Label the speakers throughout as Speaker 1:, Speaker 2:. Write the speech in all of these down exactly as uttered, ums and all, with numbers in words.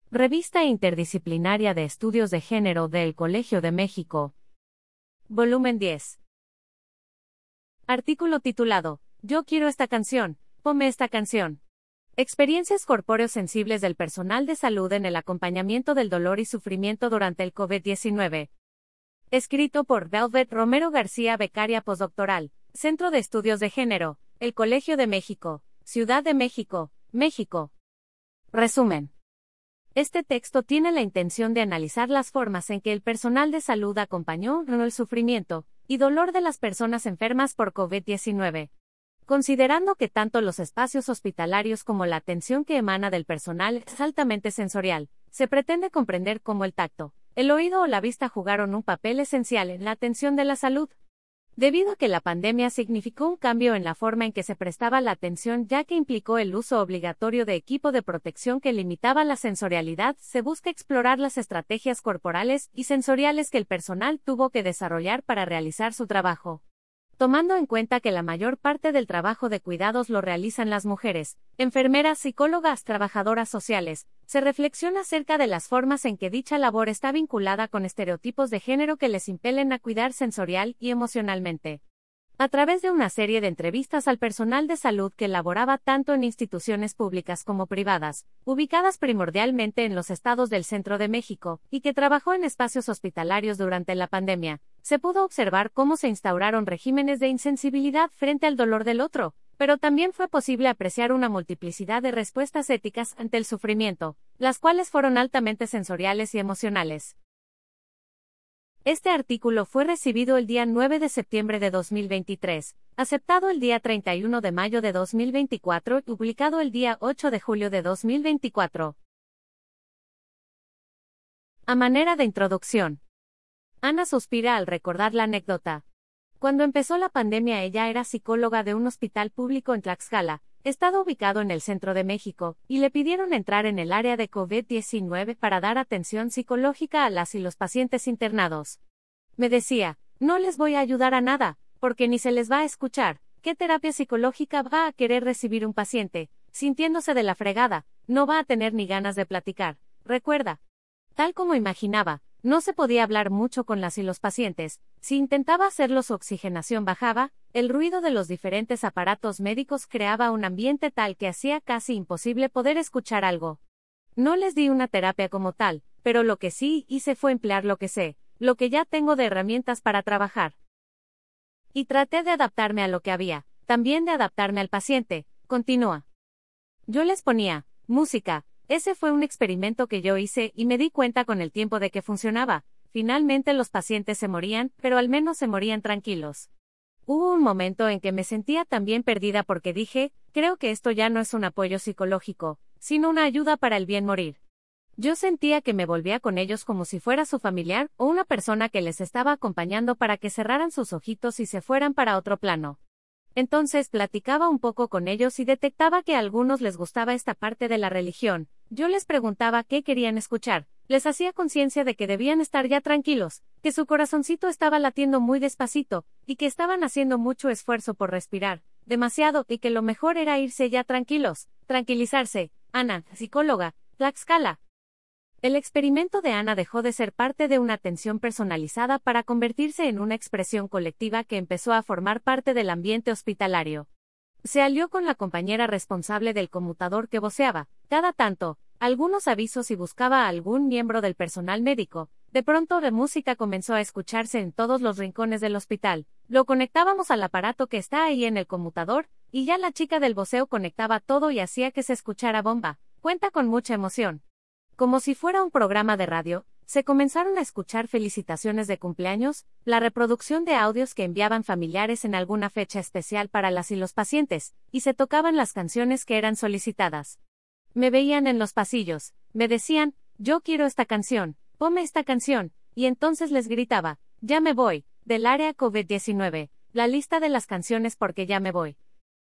Speaker 1: Revista Interdisciplinaria de Estudios de Género del Colegio de México. Volumen diez. Artículo titulado: Yo quiero esta canción, ponme esta canción. Experiencias corpóreos sensibles del personal de salud en el acompañamiento del dolor y sufrimiento durante el COVID diecinueve. Escrito por Velvet Romero García, becaria postdoctoral, Centro de Estudios de Género, El Colegio de México, Ciudad de México, México. Resumen. Este texto tiene la intención de analizar las formas en que el personal de salud acompañó el sufrimiento y dolor de las personas enfermas por COVID diecinueve. Considerando que tanto los espacios hospitalarios como la atención que emana del personal es altamente sensorial, se pretende comprender cómo el tacto, el oído o la vista jugaron un papel esencial en la atención de la salud. Debido a que la pandemia significó un cambio en la forma en que se prestaba la atención, ya que implicó el uso obligatorio de equipo de protección que limitaba la sensorialidad, se busca explorar las estrategias corporales y sensoriales que el personal tuvo que desarrollar para realizar su trabajo. Tomando en cuenta que la mayor parte del trabajo de cuidados lo realizan las mujeres, enfermeras, psicólogas, trabajadoras sociales, se reflexiona acerca de las formas en que dicha labor está vinculada con estereotipos de género que les impelen a cuidar sensorial y emocionalmente. A través de una serie de entrevistas al personal de salud que laboraba tanto en instituciones públicas como privadas, ubicadas primordialmente en los estados del centro de México, y que trabajó en espacios hospitalarios durante la pandemia, se pudo observar cómo se instauraron regímenes de insensibilidad frente al dolor del otro, pero también fue posible apreciar una multiplicidad de respuestas éticas ante el sufrimiento, las cuales fueron altamente sensoriales y emocionales. Este artículo fue recibido el día nueve de septiembre de dos mil veintitrés, aceptado el día treinta y uno de mayo de dos mil veinticuatro y publicado el día ocho de julio de dos mil veinticuatro. A manera de introducción. Ana suspira al recordar la anécdota. Cuando empezó la pandemia, ella era psicóloga de un hospital público en Tlaxcala, estado ubicado en el centro de México, y le pidieron entrar en el área de COVID diecinueve para dar atención psicológica a las y los pacientes internados. Me decía, no les voy a ayudar a nada, porque ni se les va a escuchar. ¿Qué terapia psicológica va a querer recibir un paciente, sintiéndose de la fregada? No va a tener ni ganas de platicar. Recuerda. Tal como imaginaba, no se podía hablar mucho con las y los pacientes. Si intentaba hacerlo, su oxigenación bajaba, el ruido de los diferentes aparatos médicos creaba un ambiente tal que hacía casi imposible poder escuchar algo. No les di una terapia como tal, pero lo que sí hice fue emplear lo que sé, lo que ya tengo de herramientas para trabajar. Y traté de adaptarme a lo que había, también de adaptarme al paciente, continúa. Yo les ponía música. Ese fue un experimento que yo hice y me di cuenta con el tiempo de que funcionaba. Finalmente los pacientes se morían, pero al menos se morían tranquilos. Hubo un momento en que me sentía también perdida porque dije, creo que esto ya no es un apoyo psicológico, sino una ayuda para el bien morir. Yo sentía que me volvía con ellos como si fuera su familiar o una persona que les estaba acompañando para que cerraran sus ojitos y se fueran para otro plano. Entonces platicaba un poco con ellos y detectaba que a algunos les gustaba esta parte de la religión. Yo les preguntaba qué querían escuchar, les hacía conciencia de que debían estar ya tranquilos, que su corazoncito estaba latiendo muy despacito, y que estaban haciendo mucho esfuerzo por respirar, demasiado, y que lo mejor era irse ya tranquilos, tranquilizarse. Ana, psicóloga, Tlaxcala. El experimento de Ana dejó de ser parte de una atención personalizada para convertirse en una expresión colectiva que empezó a formar parte del ambiente hospitalario. Se alió con la compañera responsable del conmutador que voceaba, cada tanto, algunos avisos y buscaba a algún miembro del personal médico. De pronto la música comenzó a escucharse en todos los rincones del hospital. Lo conectábamos al aparato que está ahí en el conmutador, y ya la chica del voceo conectaba todo y hacía que se escuchara bomba. Cuenta con mucha emoción. Como si fuera un programa de radio, se comenzaron a escuchar felicitaciones de cumpleaños, la reproducción de audios que enviaban familiares en alguna fecha especial para las y los pacientes, y se tocaban las canciones que eran solicitadas. Me veían en los pasillos, me decían, yo quiero esta canción, ponme esta canción, y entonces les gritaba, ya me voy, del área COVID diecinueve, la lista de las canciones porque ya me voy.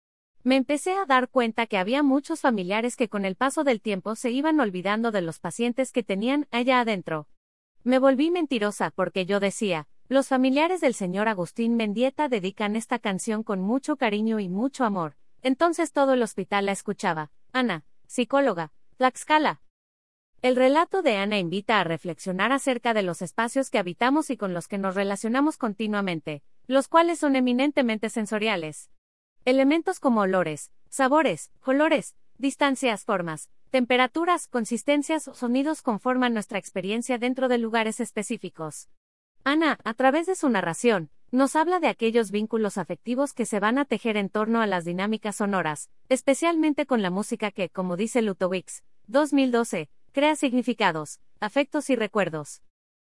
Speaker 1: Me empecé a dar cuenta que había muchos familiares que con el paso del tiempo se iban olvidando de los pacientes que tenían allá adentro. Me volví mentirosa porque yo decía, los familiares del señor Agustín Mendieta dedican esta canción con mucho cariño y mucho amor. Entonces todo el hospital la escuchaba. Ana, psicóloga, Tlaxcala. El relato de Ana invita a reflexionar acerca de los espacios que habitamos y con los que nos relacionamos continuamente, los cuales son eminentemente sensoriales. Elementos como olores, sabores, colores, distancias, formas, temperaturas, consistencias o sonidos conforman nuestra experiencia dentro de lugares específicos. Ana, a través de su narración, nos habla de aquellos vínculos afectivos que se van a tejer en torno a las dinámicas sonoras, especialmente con la música que, como dice Lutowicz, dos mil doce, crea significados, afectos y recuerdos.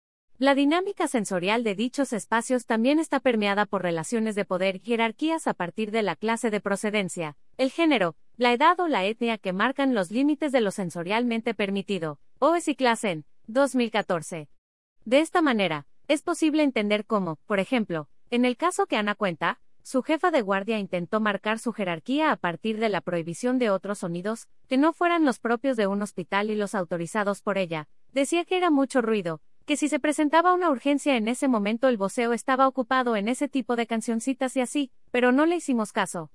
Speaker 1: La dinámica sensorial de dichos espacios también está permeada por relaciones de poder y jerarquías a partir de la clase de procedencia, el género, la edad o la etnia que marcan los límites de lo sensorialmente permitido. Oes y Classen, dos mil catorce. De esta manera, es posible entender cómo, por ejemplo, en el caso que Ana cuenta, su jefa de guardia intentó marcar su jerarquía a partir de la prohibición de otros sonidos, que no fueran los propios de un hospital y los autorizados por ella. Decía que era mucho ruido, que si se presentaba una urgencia en ese momento el voceo estaba ocupado en ese tipo de cancioncitas y así, pero no le hicimos caso.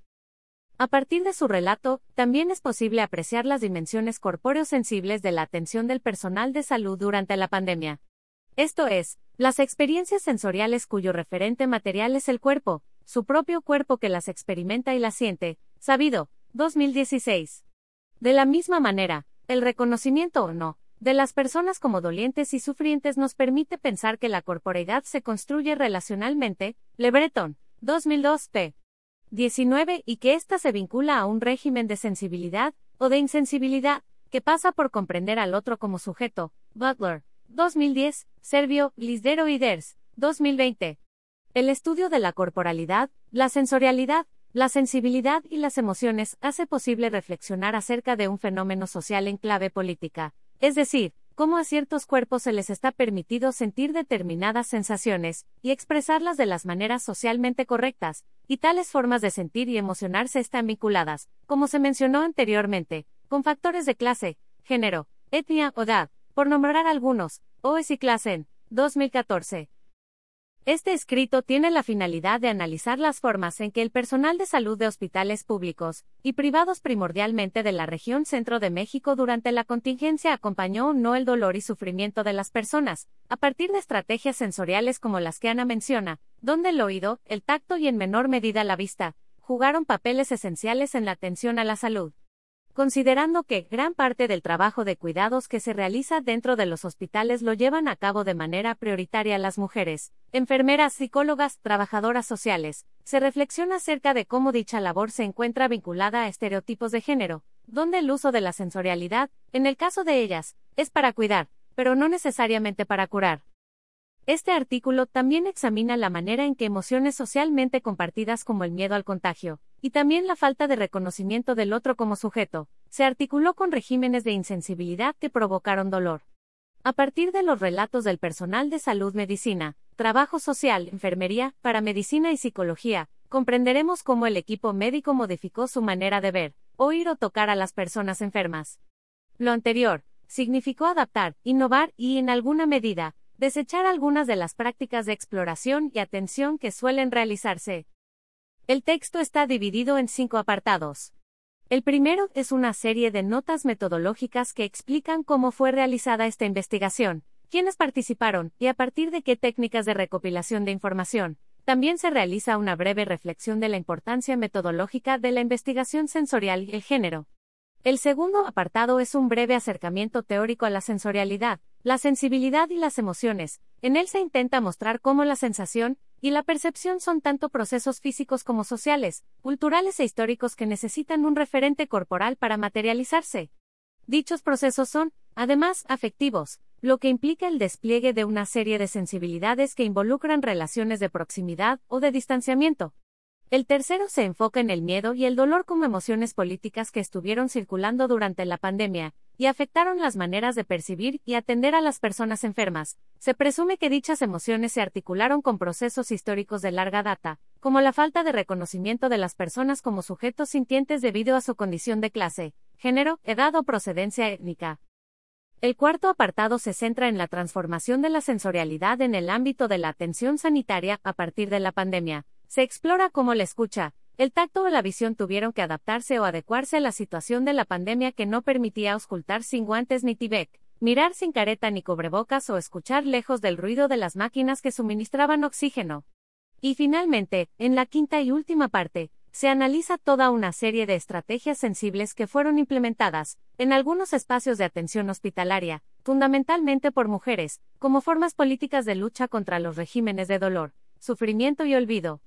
Speaker 1: A partir de su relato, también es posible apreciar las dimensiones corpóreo-sensibles de la atención del personal de salud durante la pandemia. Esto es, las experiencias sensoriales cuyo referente material es el cuerpo, su propio cuerpo que las experimenta y las siente, sabido, dos mil dieciséis. De la misma manera, el reconocimiento o no, de las personas como dolientes y sufrientes nos permite pensar que la corporeidad se construye relacionalmente, Le Breton, dos mil dos, p. diecinueve, y que ésta se vincula a un régimen de sensibilidad, o de insensibilidad, que pasa por comprender al otro como sujeto, Butler, dos mil diez, Servio, Lisdero y Ders, dos mil veinte. El estudio de la corporalidad, la sensorialidad, la sensibilidad y las emociones hace posible reflexionar acerca de un fenómeno social en clave política, es decir, cómo a ciertos cuerpos se les está permitido sentir determinadas sensaciones y expresarlas de las maneras socialmente correctas, y tales formas de sentir y emocionarse están vinculadas, como se mencionó anteriormente, con factores de clase, género, etnia o edad, por nombrar algunos. Oes y Classen, dos mil catorce. Este escrito tiene la finalidad de analizar las formas en que el personal de salud de hospitales públicos y privados primordialmente de la región centro de México durante la contingencia acompañó o no el dolor y sufrimiento de las personas, a partir de estrategias sensoriales como las que Ana menciona, donde el oído, el tacto y en menor medida la vista, jugaron papeles esenciales en la atención a la salud. Considerando que gran parte del trabajo de cuidados que se realiza dentro de los hospitales lo llevan a cabo de manera prioritaria las mujeres, enfermeras, psicólogas, trabajadoras sociales, se reflexiona acerca de cómo dicha labor se encuentra vinculada a estereotipos de género, donde el uso de la sensorialidad, en el caso de ellas, es para cuidar, pero no necesariamente para curar. Este artículo también examina la manera en que emociones socialmente compartidas como el miedo al contagio, y también la falta de reconocimiento del otro como sujeto, se articuló con regímenes de insensibilidad que provocaron dolor. A partir de los relatos del personal de salud, medicina, trabajo social, enfermería, paramedicina y psicología, comprenderemos cómo el equipo médico modificó su manera de ver, oír o tocar a las personas enfermas. Lo anterior significó adaptar, innovar y, en alguna medida, desechar algunas de las prácticas de exploración y atención que suelen realizarse. El texto está dividido en cinco apartados. El primero es una serie de notas metodológicas que explican cómo fue realizada esta investigación, quiénes participaron y a partir de qué técnicas de recopilación de información. También se realiza una breve reflexión de la importancia metodológica de la investigación sensorial y el género. El segundo apartado es un breve acercamiento teórico a la sensorialidad, la sensibilidad y las emociones. En él se intenta mostrar cómo la sensación y la percepción son tanto procesos físicos como sociales, culturales e históricos que necesitan un referente corporal para materializarse. Dichos procesos son, además, afectivos, lo que implica el despliegue de una serie de sensibilidades que involucran relaciones de proximidad o de distanciamiento. El tercero se enfoca en el miedo y el dolor como emociones políticas que estuvieron circulando durante la pandemia, y afectaron las maneras de percibir y atender a las personas enfermas. Se presume que dichas emociones se articularon con procesos históricos de larga data, como la falta de reconocimiento de las personas como sujetos sintientes debido a su condición de clase, género, edad o procedencia étnica. El cuarto apartado se centra en la transformación de la sensorialidad en el ámbito de la atención sanitaria a partir de la pandemia. Se explora cómo la escucha, el tacto o la visión tuvieron que adaptarse o adecuarse a la situación de la pandemia que no permitía auscultar sin guantes ni T-V E C, mirar sin careta ni cubrebocas o escuchar lejos del ruido de las máquinas que suministraban oxígeno. Y finalmente, en la quinta y última parte, se analiza toda una serie de estrategias sensibles que fueron implementadas, en algunos espacios de atención hospitalaria, fundamentalmente por mujeres, como formas políticas de lucha contra los regímenes de dolor, sufrimiento y olvido.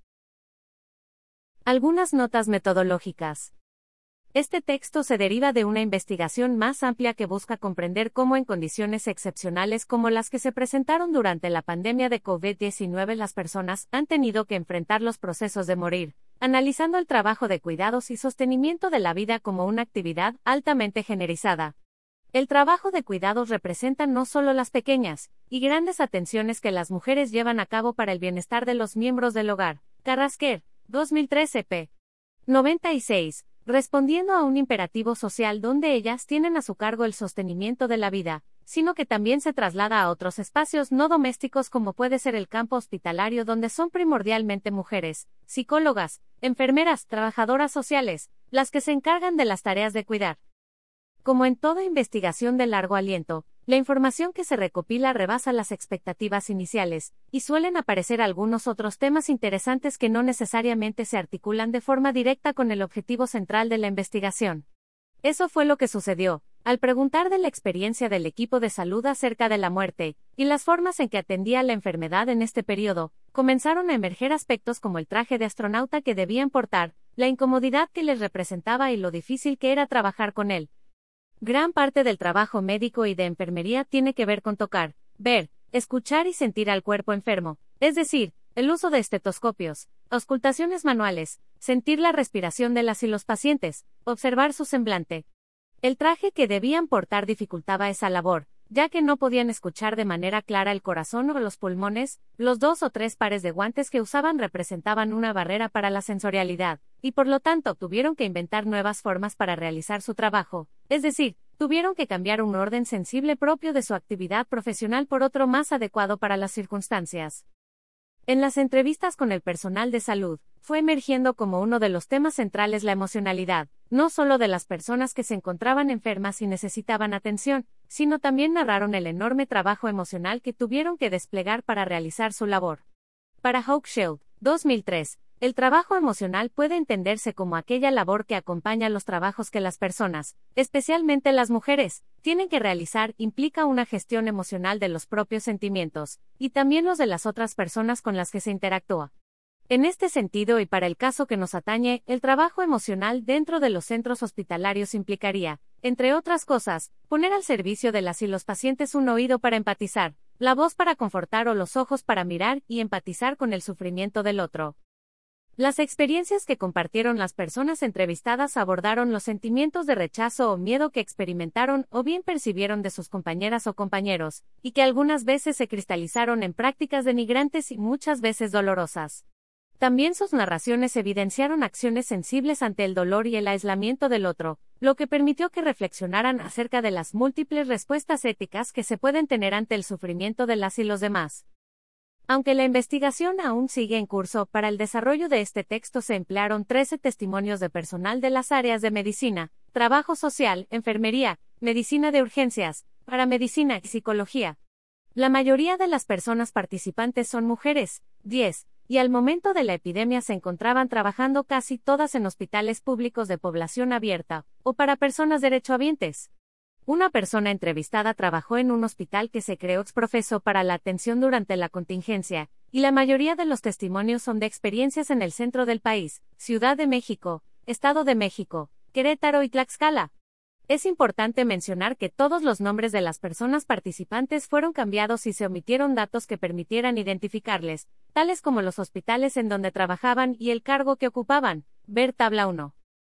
Speaker 1: Algunas notas metodológicas. Este texto se deriva de una investigación más amplia que busca comprender cómo en condiciones excepcionales como las que se presentaron durante la pandemia de COVID diecinueve las personas han tenido que enfrentar los procesos de morir, analizando el trabajo de cuidados y sostenimiento de la vida como una actividad altamente generalizada. El trabajo de cuidados representa no solo las pequeñas y grandes atenciones que las mujeres llevan a cabo para el bienestar de los miembros del hogar. Carrasquer, dos mil trece p. noventa y seis. Respondiendo a un imperativo social donde ellas tienen a su cargo el sostenimiento de la vida, sino que también se traslada a otros espacios no domésticos como puede ser el campo hospitalario donde son primordialmente mujeres, psicólogas, enfermeras, trabajadoras sociales, las que se encargan de las tareas de cuidar. Como en toda investigación de largo aliento, la información que se recopila rebasa las expectativas iniciales, y suelen aparecer algunos otros temas interesantes que no necesariamente se articulan de forma directa con el objetivo central de la investigación. Eso fue lo que sucedió, al preguntar de la experiencia del equipo de salud acerca de la muerte, y las formas en que atendía la enfermedad en este periodo, comenzaron a emerger aspectos como el traje de astronauta que debían portar, la incomodidad que les representaba y lo difícil que era trabajar con él. Gran parte del trabajo médico y de enfermería tiene que ver con tocar, ver, escuchar y sentir al cuerpo enfermo, es decir, el uso de estetoscopios, auscultaciones manuales, sentir la respiración de las y los pacientes, observar su semblante. El traje que debían portar dificultaba esa labor, ya que no podían escuchar de manera clara el corazón o los pulmones, los dos o tres pares de guantes que usaban representaban una barrera para la sensorialidad, y por lo tanto tuvieron que inventar nuevas formas para realizar su trabajo, es decir, tuvieron que cambiar un orden sensible propio de su actividad profesional por otro más adecuado para las circunstancias. En las entrevistas con el personal de salud, fue emergiendo como uno de los temas centrales la emocionalidad, no solo de las personas que se encontraban enfermas y necesitaban atención, sino también narraron el enorme trabajo emocional que tuvieron que desplegar para realizar su labor. Para Hochschild, dos mil tres, el trabajo emocional puede entenderse como aquella labor que acompaña los trabajos que las personas, especialmente las mujeres, tienen que realizar implica una gestión emocional de los propios sentimientos, y también los de las otras personas con las que se interactúa. En este sentido y para el caso que nos atañe, el trabajo emocional dentro de los centros hospitalarios implicaría, entre otras cosas, poner al servicio de las y los pacientes un oído para empatizar, la voz para confortar o los ojos para mirar y empatizar con el sufrimiento del otro. Las experiencias que compartieron las personas entrevistadas abordaron los sentimientos de rechazo o miedo que experimentaron o bien percibieron de sus compañeras o compañeros, y que algunas veces se cristalizaron en prácticas denigrantes y muchas veces dolorosas. También sus narraciones evidenciaron acciones sensibles ante el dolor y el aislamiento del otro, lo que permitió que reflexionaran acerca de las múltiples respuestas éticas que se pueden tener ante el sufrimiento de las y los demás. Aunque la investigación aún sigue en curso, para el desarrollo de este texto se emplearon trece testimonios de personal de las áreas de medicina, trabajo social, enfermería, medicina de urgencias, paramedicina y psicología. La mayoría de las personas participantes son mujeres, diez, y al momento de la epidemia se encontraban trabajando casi todas en hospitales públicos de población abierta, o para personas derechohabientes. Una persona entrevistada trabajó en un hospital que se creó exprofeso para la atención durante la contingencia, y la mayoría de los testimonios son de experiencias en el centro del país, Ciudad de México, Estado de México, Querétaro y Tlaxcala. Es importante mencionar que todos los nombres de las personas participantes fueron cambiados y se omitieron datos que permitieran identificarles, tales como los hospitales en donde trabajaban y el cargo que ocupaban. Ver tabla uno.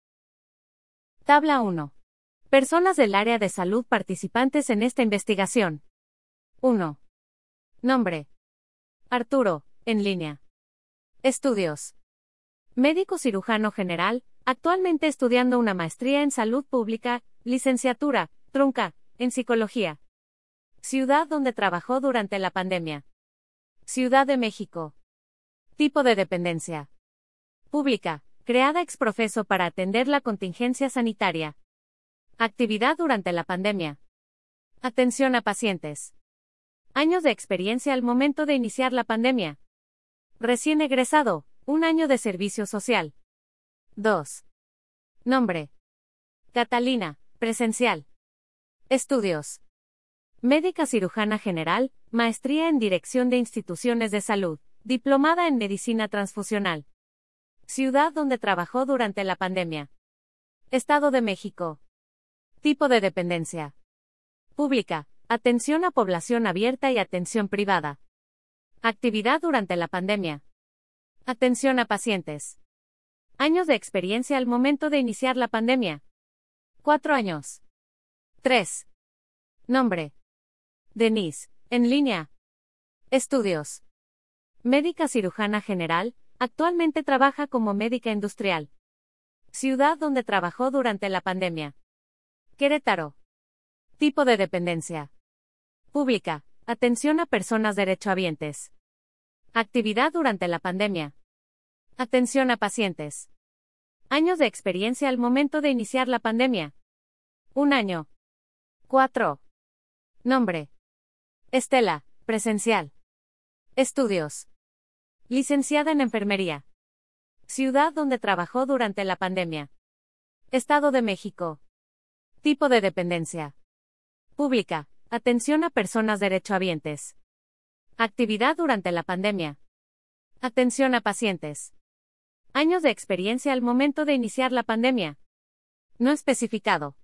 Speaker 1: Tabla uno. Personas del área de salud participantes en esta investigación. uno. Nombre. Arturo, en línea. Estudios. Médico cirujano general, actualmente estudiando una maestría en salud pública, licenciatura, trunca, en psicología. Ciudad donde trabajó durante la pandemia. Ciudad de México. Tipo de dependencia. Pública, creada exprofeso para atender la contingencia sanitaria. Actividad durante la pandemia. Atención a pacientes. Años de experiencia al momento de iniciar la pandemia. Recién egresado, un año de servicio social. dos. Nombre. Catalina, presencial. Estudios. Médica cirujana general, maestría en dirección de instituciones de salud, diplomada en medicina transfusional. Ciudad donde trabajó durante la pandemia. Estado de México. Tipo de dependencia. Pública, atención a población abierta y atención privada. Actividad durante la pandemia. Atención a pacientes. Años de experiencia al momento de iniciar la pandemia. Cuatro años. tres. Nombre. Denise, en línea. Estudios. Médica cirujana general, actualmente trabaja como médica industrial. Ciudad donde trabajó durante la pandemia. Querétaro. Tipo de dependencia. Pública, atención a personas derechohabientes. Actividad durante la pandemia. Atención a pacientes. Años de experiencia al momento de iniciar la pandemia. Un año. cuatro. Nombre. Estela, presencial. Estudios. Licenciada en enfermería. Ciudad donde trabajó durante la pandemia. Estado de México. Tipo de dependencia. Pública, atención a personas derechohabientes. Actividad durante la pandemia. Atención a pacientes. Años de experiencia al momento de iniciar la pandemia. No especificado.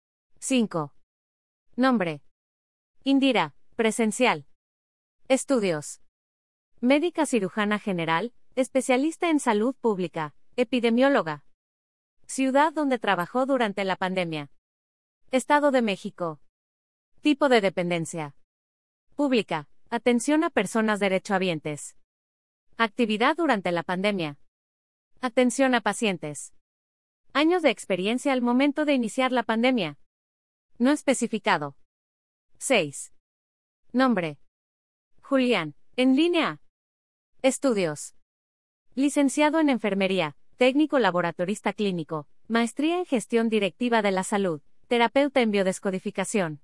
Speaker 1: cinco. Nombre. Indira, presencial. Estudios. Médica cirujana general, especialista en salud pública, epidemióloga. Ciudad donde trabajó durante la pandemia. Estado de México. Tipo de dependencia. Pública, atención a personas derechohabientes. Actividad durante la pandemia. Atención a pacientes. Años de experiencia al momento de iniciar la pandemia. No especificado. seis. Nombre. Julián, en línea. Estudios. Licenciado en enfermería, técnico laboratorista clínico, maestría en gestión directiva de la salud, terapeuta en biodescodificación.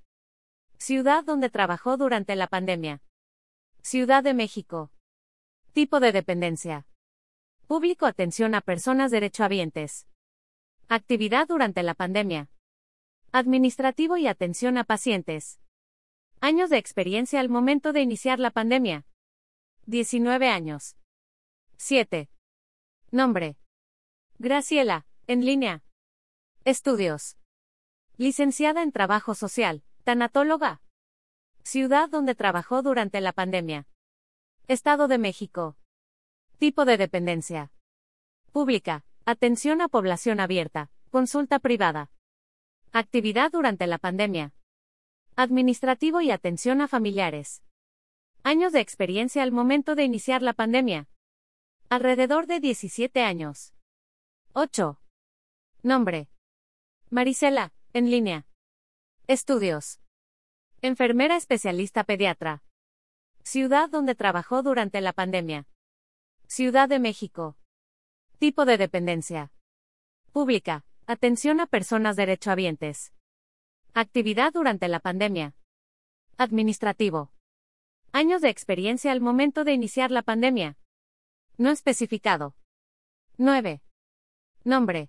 Speaker 1: Ciudad donde trabajó durante la pandemia. Ciudad de México. Tipo de dependencia. Público, atención a personas derechohabientes. Actividad durante la pandemia. Administrativo y atención a pacientes. Años de experiencia al momento de iniciar la pandemia. diecinueve años. siete. Nombre. Graciela, en línea. Estudios. Licenciada en Trabajo Social, tanatóloga. Ciudad donde trabajó durante la pandemia. Estado de México. Tipo de dependencia. Pública, atención a población abierta, consulta privada. Actividad durante la pandemia. Administrativo y atención a familiares. Años de experiencia al momento de iniciar la pandemia. Alrededor de diecisiete años. ocho. Nombre. Marisela, en línea. Estudios. Enfermera especialista pediatra. Ciudad donde trabajó durante la pandemia. Ciudad de México. Tipo de dependencia. Pública, atención a personas derechohabientes. Actividad durante la pandemia. Administrativo. Años de experiencia al momento de iniciar la pandemia. No especificado. nueve. Nombre.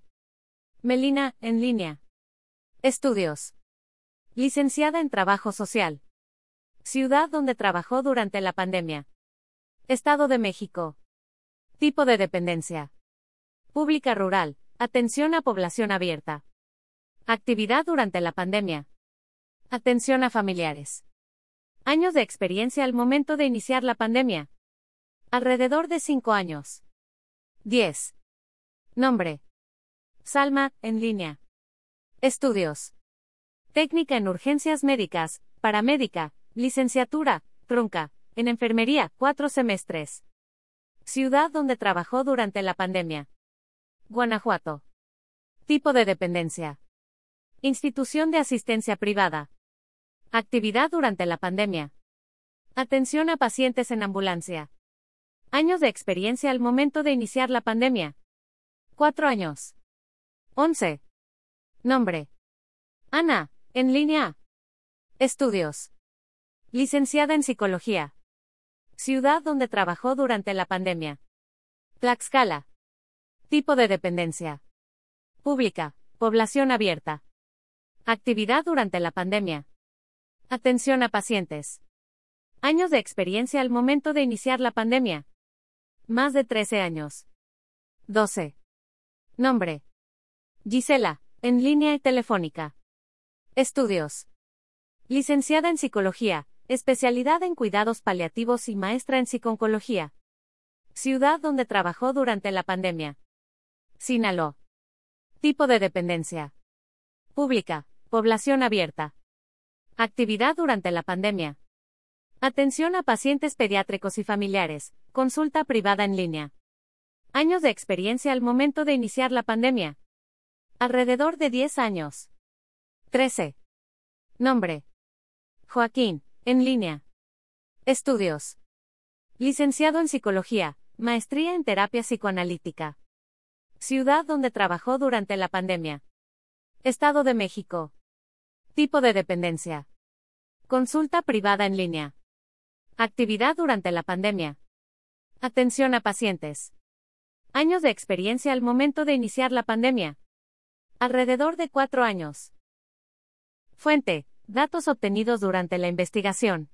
Speaker 1: Melina, en línea. Estudios. Licenciada en Trabajo Social. Ciudad donde trabajó durante la pandemia. Estado de México. Tipo de dependencia. Pública rural, atención a población abierta. Actividad durante la pandemia. Atención a familiares. Años de experiencia al momento de iniciar la pandemia. Alrededor de cinco años. diez. Nombre. Salma, en línea. Estudios. Técnica en urgencias médicas, paramédica, licenciatura, trunca, en enfermería, cuatro semestres. Ciudad donde trabajó durante la pandemia. Guanajuato. Tipo de dependencia. Institución de asistencia privada. Actividad durante la pandemia. Atención a pacientes en ambulancia. Años de experiencia al momento de iniciar la pandemia. Cuatro años. once. Nombre. Ana, en línea. Estudios. Licenciada en Psicología. Ciudad donde trabajó durante la pandemia. Tlaxcala. Tipo de dependencia. Pública, población abierta. Actividad durante la pandemia. Atención a pacientes. Años de experiencia al momento de iniciar la pandemia. Más de trece años. doce. Nombre. Gisela, en línea y telefónica. Estudios. Licenciada en Psicología, especialidad en cuidados paliativos y maestra en psiconcología. Ciudad donde trabajó durante la pandemia. Sinaloa. Tipo de dependencia. Pública, población abierta. Actividad durante la pandemia. Atención a pacientes pediátricos y familiares, consulta privada en línea. Años de experiencia al momento de iniciar la pandemia. Alrededor de diez años. trece. Nombre. Joaquín, en línea. Estudios. Licenciado en Psicología, maestría en terapia psicoanalítica. Ciudad donde trabajó durante la pandemia. Estado de México. Tipo de dependencia. Consulta privada en línea. Actividad durante la pandemia. Atención a pacientes. Años de experiencia al momento de iniciar la pandemia. Alrededor de cuatro años. Fuente. Datos obtenidos durante la investigación.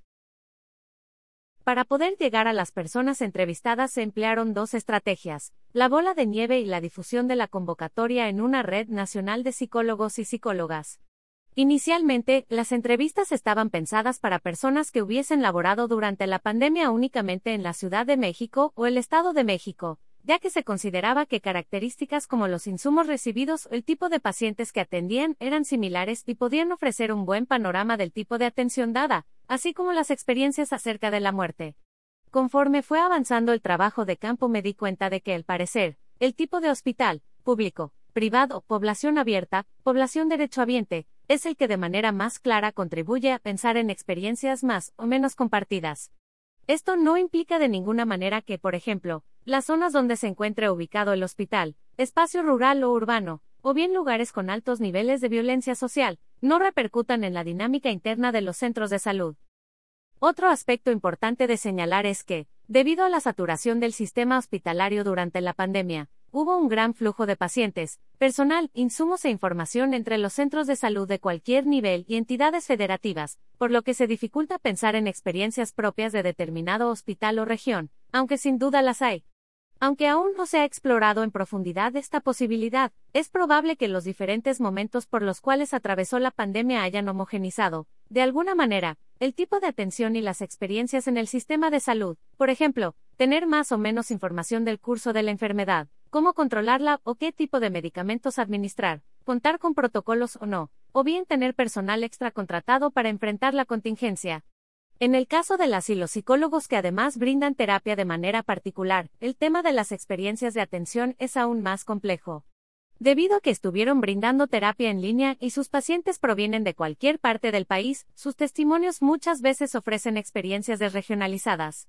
Speaker 1: Para poder llegar a las personas entrevistadas se emplearon dos estrategias, la bola de nieve y la difusión de la convocatoria en una red nacional de psicólogos y psicólogas. Inicialmente, las entrevistas estaban pensadas para personas que hubiesen laborado durante la pandemia únicamente en la Ciudad de México o el Estado de México, ya que se consideraba que características como los insumos recibidos o el tipo de pacientes que atendían eran similares y podían ofrecer un buen panorama del tipo de atención dada, así como las experiencias acerca de la muerte. Conforme fue avanzando el trabajo de campo me di cuenta de que, al parecer, el tipo de hospital, público, privado, población abierta, población derechohabiente, es el que de manera más clara contribuye a pensar en experiencias más o menos compartidas. Esto no implica de ninguna manera que, por ejemplo, las zonas donde se encuentre ubicado el hospital, espacio rural o urbano, o bien lugares con altos niveles de violencia social, no repercutan en la dinámica interna de los centros de salud. Otro aspecto importante de señalar es que, debido a la saturación del sistema hospitalario durante la pandemia, hubo un gran flujo de pacientes, personal, insumos e información entre los centros de salud de cualquier nivel y entidades federativas, por lo que se dificulta pensar en experiencias propias de determinado hospital o región, aunque sin duda las hay. Aunque aún no se ha explorado en profundidad esta posibilidad, es probable que los diferentes momentos por los cuales atravesó la pandemia hayan homogenizado, de alguna manera, el tipo de atención y las experiencias en el sistema de salud, por ejemplo, tener más o menos información del curso de la enfermedad, cómo controlarla o qué tipo de medicamentos administrar, contar con protocolos o no, o bien tener personal extra contratado para enfrentar la contingencia. En el caso de las y los psicólogos que además brindan terapia de manera particular, el tema de las experiencias de atención es aún más complejo. Debido a que estuvieron brindando terapia en línea y sus pacientes provienen de cualquier parte del país, sus testimonios muchas veces ofrecen experiencias desregionalizadas.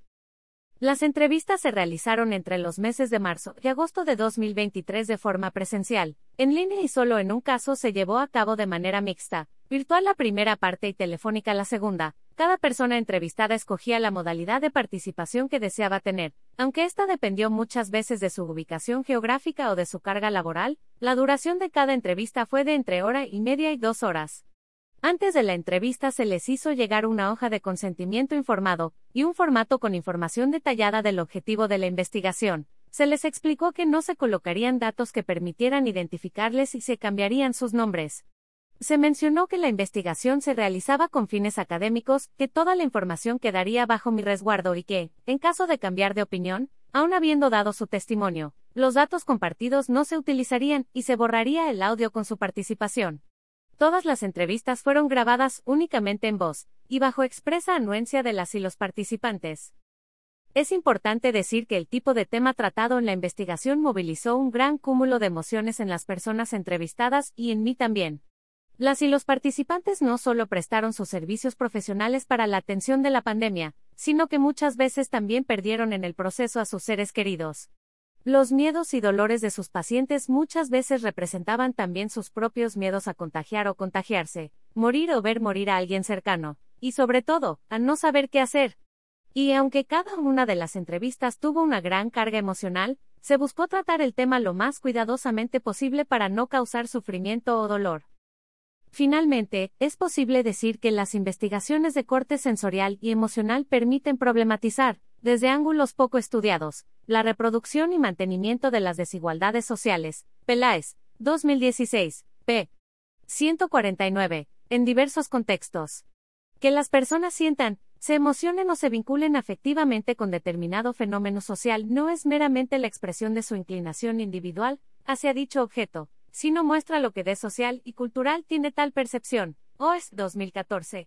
Speaker 1: Las entrevistas se realizaron entre los meses de marzo y agosto de dos mil veintitrés de forma presencial, en línea y solo en un caso se llevó a cabo de manera mixta, virtual la primera parte y telefónica la segunda. Cada persona entrevistada escogía la modalidad de participación que deseaba tener, aunque esta dependió muchas veces de su ubicación geográfica o de su carga laboral. La duración de cada entrevista fue de entre hora y media y dos horas. Antes de la entrevista se les hizo llegar una hoja de consentimiento informado y un formato con información detallada del objetivo de la investigación. Se les explicó que no se colocarían datos que permitieran identificarles y se cambiarían sus nombres. Se mencionó que la investigación se realizaba con fines académicos, que toda la información quedaría bajo mi resguardo y que, en caso de cambiar de opinión, aun habiendo dado su testimonio, los datos compartidos no se utilizarían y se borraría el audio con su participación. Todas las entrevistas fueron grabadas únicamente en voz, y bajo expresa anuencia de las y los participantes. Es importante decir que el tipo de tema tratado en la investigación movilizó un gran cúmulo de emociones en las personas entrevistadas y en mí también. Las y los participantes no solo prestaron sus servicios profesionales para la atención de la pandemia, sino que muchas veces también perdieron en el proceso a sus seres queridos. Los miedos y dolores de sus pacientes muchas veces representaban también sus propios miedos a contagiar o contagiarse, morir o ver morir a alguien cercano, y sobre todo, a no saber qué hacer. Y aunque cada una de las entrevistas tuvo una gran carga emocional, se buscó tratar el tema lo más cuidadosamente posible para no causar sufrimiento o dolor. Finalmente, es posible decir que las investigaciones de corte sensorial y emocional permiten problematizar, desde ángulos poco estudiados, la reproducción y mantenimiento de las desigualdades sociales. Peláez, dos mil dieciséis, p. ciento cuarenta y nueve, en diversos contextos. Que las personas sientan, se emocionen o se vinculen afectivamente con determinado fenómeno social no es meramente la expresión de su inclinación individual hacia dicho objeto, sino muestra lo que de social y cultural tiene tal percepción. O E S dos mil catorce.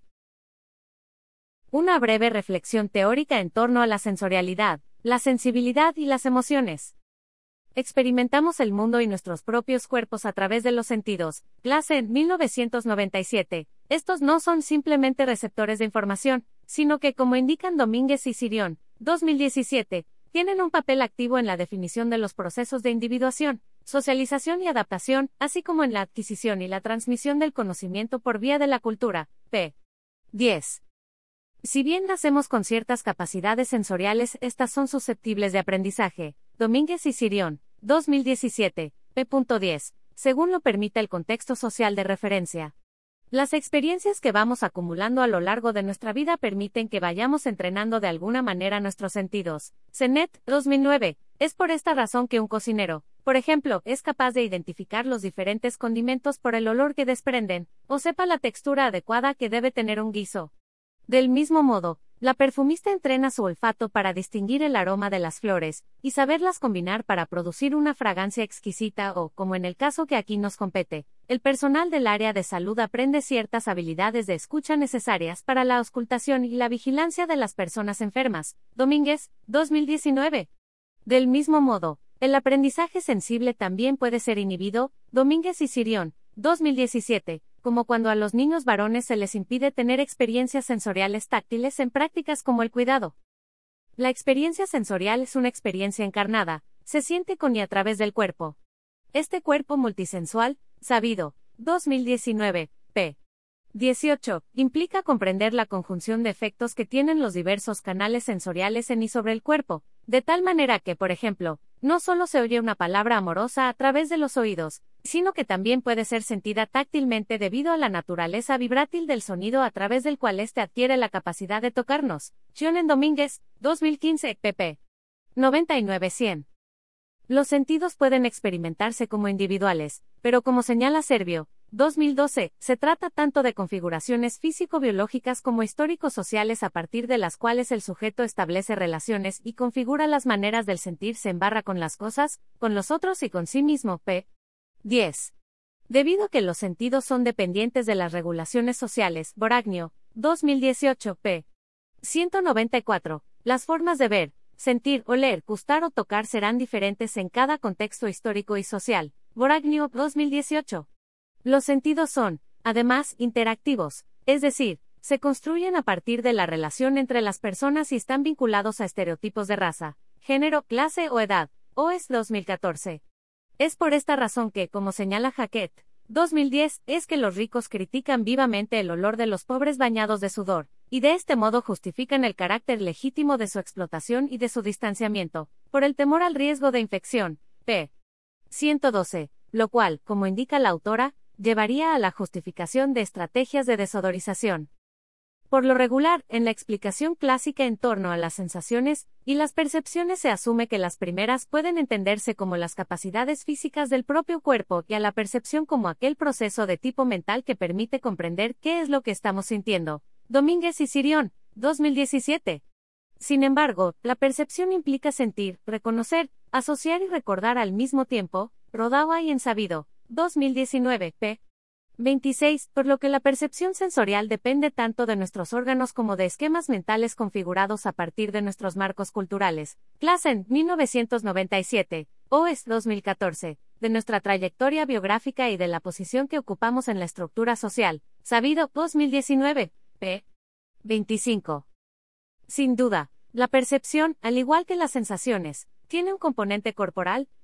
Speaker 1: Una breve reflexión teórica en torno a la sensorialidad, la sensibilidad y las emociones. Experimentamos el mundo y nuestros propios cuerpos a través de los sentidos. Clase, mil novecientos noventa y siete. Estos no son simplemente receptores de información, sino que, como indican Domínguez y Sirión, dos mil diecisiete, tienen un papel activo en la definición de los procesos de individuación, socialización y adaptación, así como en la adquisición y la transmisión del conocimiento por vía de la cultura. p. diez. Si bien nacemos con ciertas capacidades sensoriales, estas son susceptibles de aprendizaje. Domínguez y Sirión, dos mil diecisiete, p. diez, según lo permite el contexto social de referencia. Las experiencias que vamos acumulando a lo largo de nuestra vida permiten que vayamos entrenando de alguna manera nuestros sentidos. Zenet, dos mil nueve, es por esta razón que un cocinero, por ejemplo, es capaz de identificar los diferentes condimentos por el olor que desprenden, o sepa la textura adecuada que debe tener un guiso. Del mismo modo, la perfumista entrena su olfato para distinguir el aroma de las flores, y saberlas combinar para producir una fragancia exquisita o, como en el caso que aquí nos compete, el personal del área de salud aprende ciertas habilidades de escucha necesarias para la auscultación y la vigilancia de las personas enfermas. Domínguez, dos mil diecinueve. Del mismo modo, el aprendizaje sensible también puede ser inhibido. Domínguez y Sirión, dos mil diecisiete. Como cuando a los niños varones se les impide tener experiencias sensoriales táctiles en prácticas como el cuidado. La experiencia sensorial es una experiencia encarnada, se siente con y a través del cuerpo. Este cuerpo multisensual, sabido, dos mil diecinueve, p. dieciocho, implica comprender la conjunción de efectos que tienen los diversos canales sensoriales en y sobre el cuerpo, de tal manera que, por ejemplo, no solo se oye una palabra amorosa a través de los oídos, sino que también puede ser sentida táctilmente debido a la naturaleza vibrátil del sonido a través del cual éste adquiere la capacidad de tocarnos. Jonen Domínguez, dos mil quince, pp. noventa y nueve cien. Los sentidos pueden experimentarse como individuales, pero como señala Servio, dos mil doce, se trata tanto de configuraciones físico-biológicas como histórico-sociales a partir de las cuales el sujeto establece relaciones y configura las maneras del sentirse en barra con las cosas, con los otros y con sí mismo. p. diez. Debido a que los sentidos son dependientes de las regulaciones sociales. Boragno, dos mil dieciocho, p. ciento noventa y cuatro, las formas de ver, sentir, oler, gustar o tocar serán diferentes en cada contexto histórico y social. Boragno, dos mil dieciocho. Los sentidos son, además, interactivos, es decir, se construyen a partir de la relación entre las personas y están vinculados a estereotipos de raza, género, clase o edad. O E S dos mil catorce. Es por esta razón que, como señala Hackett, dos mil diez, es que los ricos critican vivamente el olor de los pobres bañados de sudor, y de este modo justifican el carácter legítimo de su explotación y de su distanciamiento, por el temor al riesgo de infección. p. ciento doce, lo cual, como indica la autora, llevaría a la justificación de estrategias de desodorización. Por lo regular, en la explicación clásica en torno a las sensaciones y las percepciones se asume que las primeras pueden entenderse como las capacidades físicas del propio cuerpo y a la percepción como aquel proceso de tipo mental que permite comprender qué es lo que estamos sintiendo. Domínguez y Sirión, dos mil diecisiete. Sin embargo, la percepción implica sentir, reconocer, asociar y recordar al mismo tiempo. Rodawa y Ensabido, dos mil diecinueve, p. veintiséis, por lo que la percepción sensorial depende tanto de nuestros órganos como de esquemas mentales configurados a partir de nuestros marcos culturales. Classen, mil novecientos noventa y siete, O E S dos mil catorce, de nuestra trayectoria biográfica y de la posición que ocupamos en la estructura social. Sabido, dos mil diecinueve, p. veinticinco. Sin duda, la percepción, al igual que las sensaciones, tiene un componente corporal,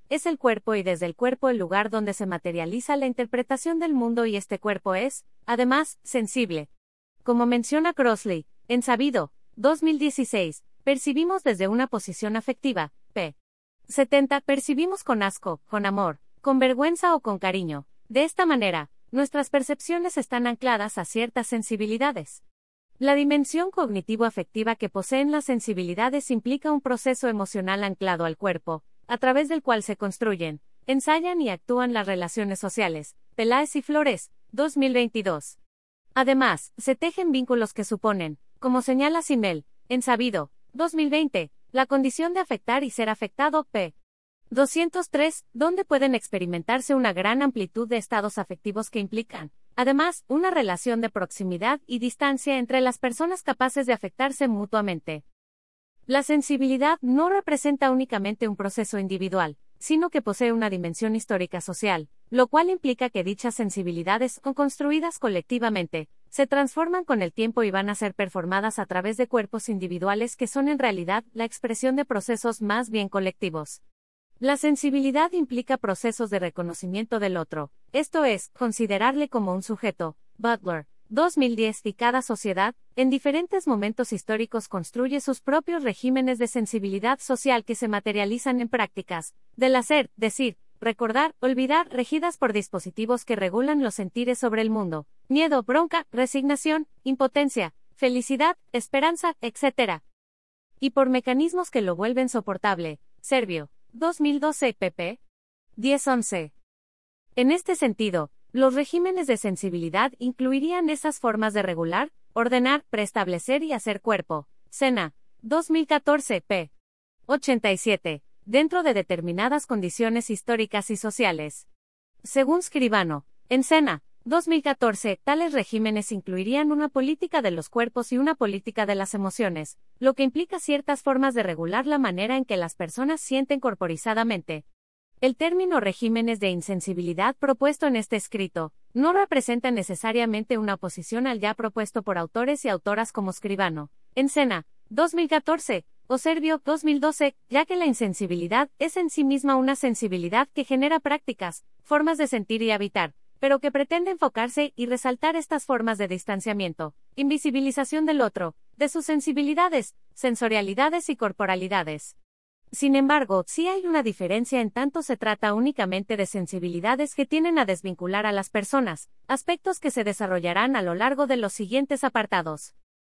Speaker 1: es el cuerpo y desde el cuerpo el lugar donde se materializa la interpretación del mundo y este cuerpo es, además, sensible. Como menciona Crossley, en Sabido, dos mil dieciséis, percibimos desde una posición afectiva, p. setenta, percibimos con asco, con amor, con vergüenza o con cariño. De esta manera, nuestras percepciones están ancladas a ciertas sensibilidades. La dimensión cognitivo-afectiva que poseen las sensibilidades implica un proceso emocional anclado al cuerpo, a través del cual se construyen, ensayan y actúan las relaciones sociales. Peláez y Flores, dos mil veintidós. Además, se tejen vínculos que suponen, como señala Simmel, en Sabido, dos mil veinte, la condición de afectar y ser afectado, p. doscientos tres, donde pueden experimentarse una gran amplitud de estados afectivos que implican, además, una relación de proximidad y distancia entre las personas capaces de afectarse mutuamente. La sensibilidad no representa únicamente un proceso individual, sino que posee una dimensión histórica social, lo cual implica que dichas sensibilidades, construidas colectivamente, se transforman con el tiempo y van a ser performadas a través de cuerpos individuales que son en realidad la expresión de procesos más bien colectivos. La sensibilidad implica procesos de reconocimiento del otro, esto es, considerarle como un sujeto. Butler, dos mil diez. Y cada sociedad, en diferentes momentos históricos construye sus propios regímenes de sensibilidad social que se materializan en prácticas, del hacer, decir, recordar, olvidar, regidas por dispositivos que regulan los sentires sobre el mundo, miedo, bronca, resignación, impotencia, felicidad, esperanza, etcétera. Y por mecanismos que lo vuelven soportable. Servio, dos mil doce. pp. diez once. En este sentido, los regímenes de sensibilidad incluirían esas formas de regular, ordenar, preestablecer y hacer cuerpo. Sena, dos mil catorce. p. ochenta y siete. Dentro de determinadas condiciones históricas y sociales. Según Scribano, en Sena, dos mil catorce, tales regímenes incluirían una política de los cuerpos y una política de las emociones, lo que implica ciertas formas de regular la manera en que las personas sienten corporizadamente. El término regímenes de insensibilidad propuesto en este escrito, no representa necesariamente una oposición al ya propuesto por autores y autoras como Scribano, en Sena, dos mil catorce, o Servio, dos mil doce, ya que la insensibilidad es en sí misma una sensibilidad que genera prácticas, formas de sentir y habitar, pero que pretende enfocarse y resaltar estas formas de distanciamiento, invisibilización del otro, de sus sensibilidades, sensorialidades y corporalidades. Sin embargo, sí hay una diferencia en tanto se trata únicamente de sensibilidades que tienden a desvincular a las personas, aspectos que se desarrollarán a lo largo de los siguientes apartados.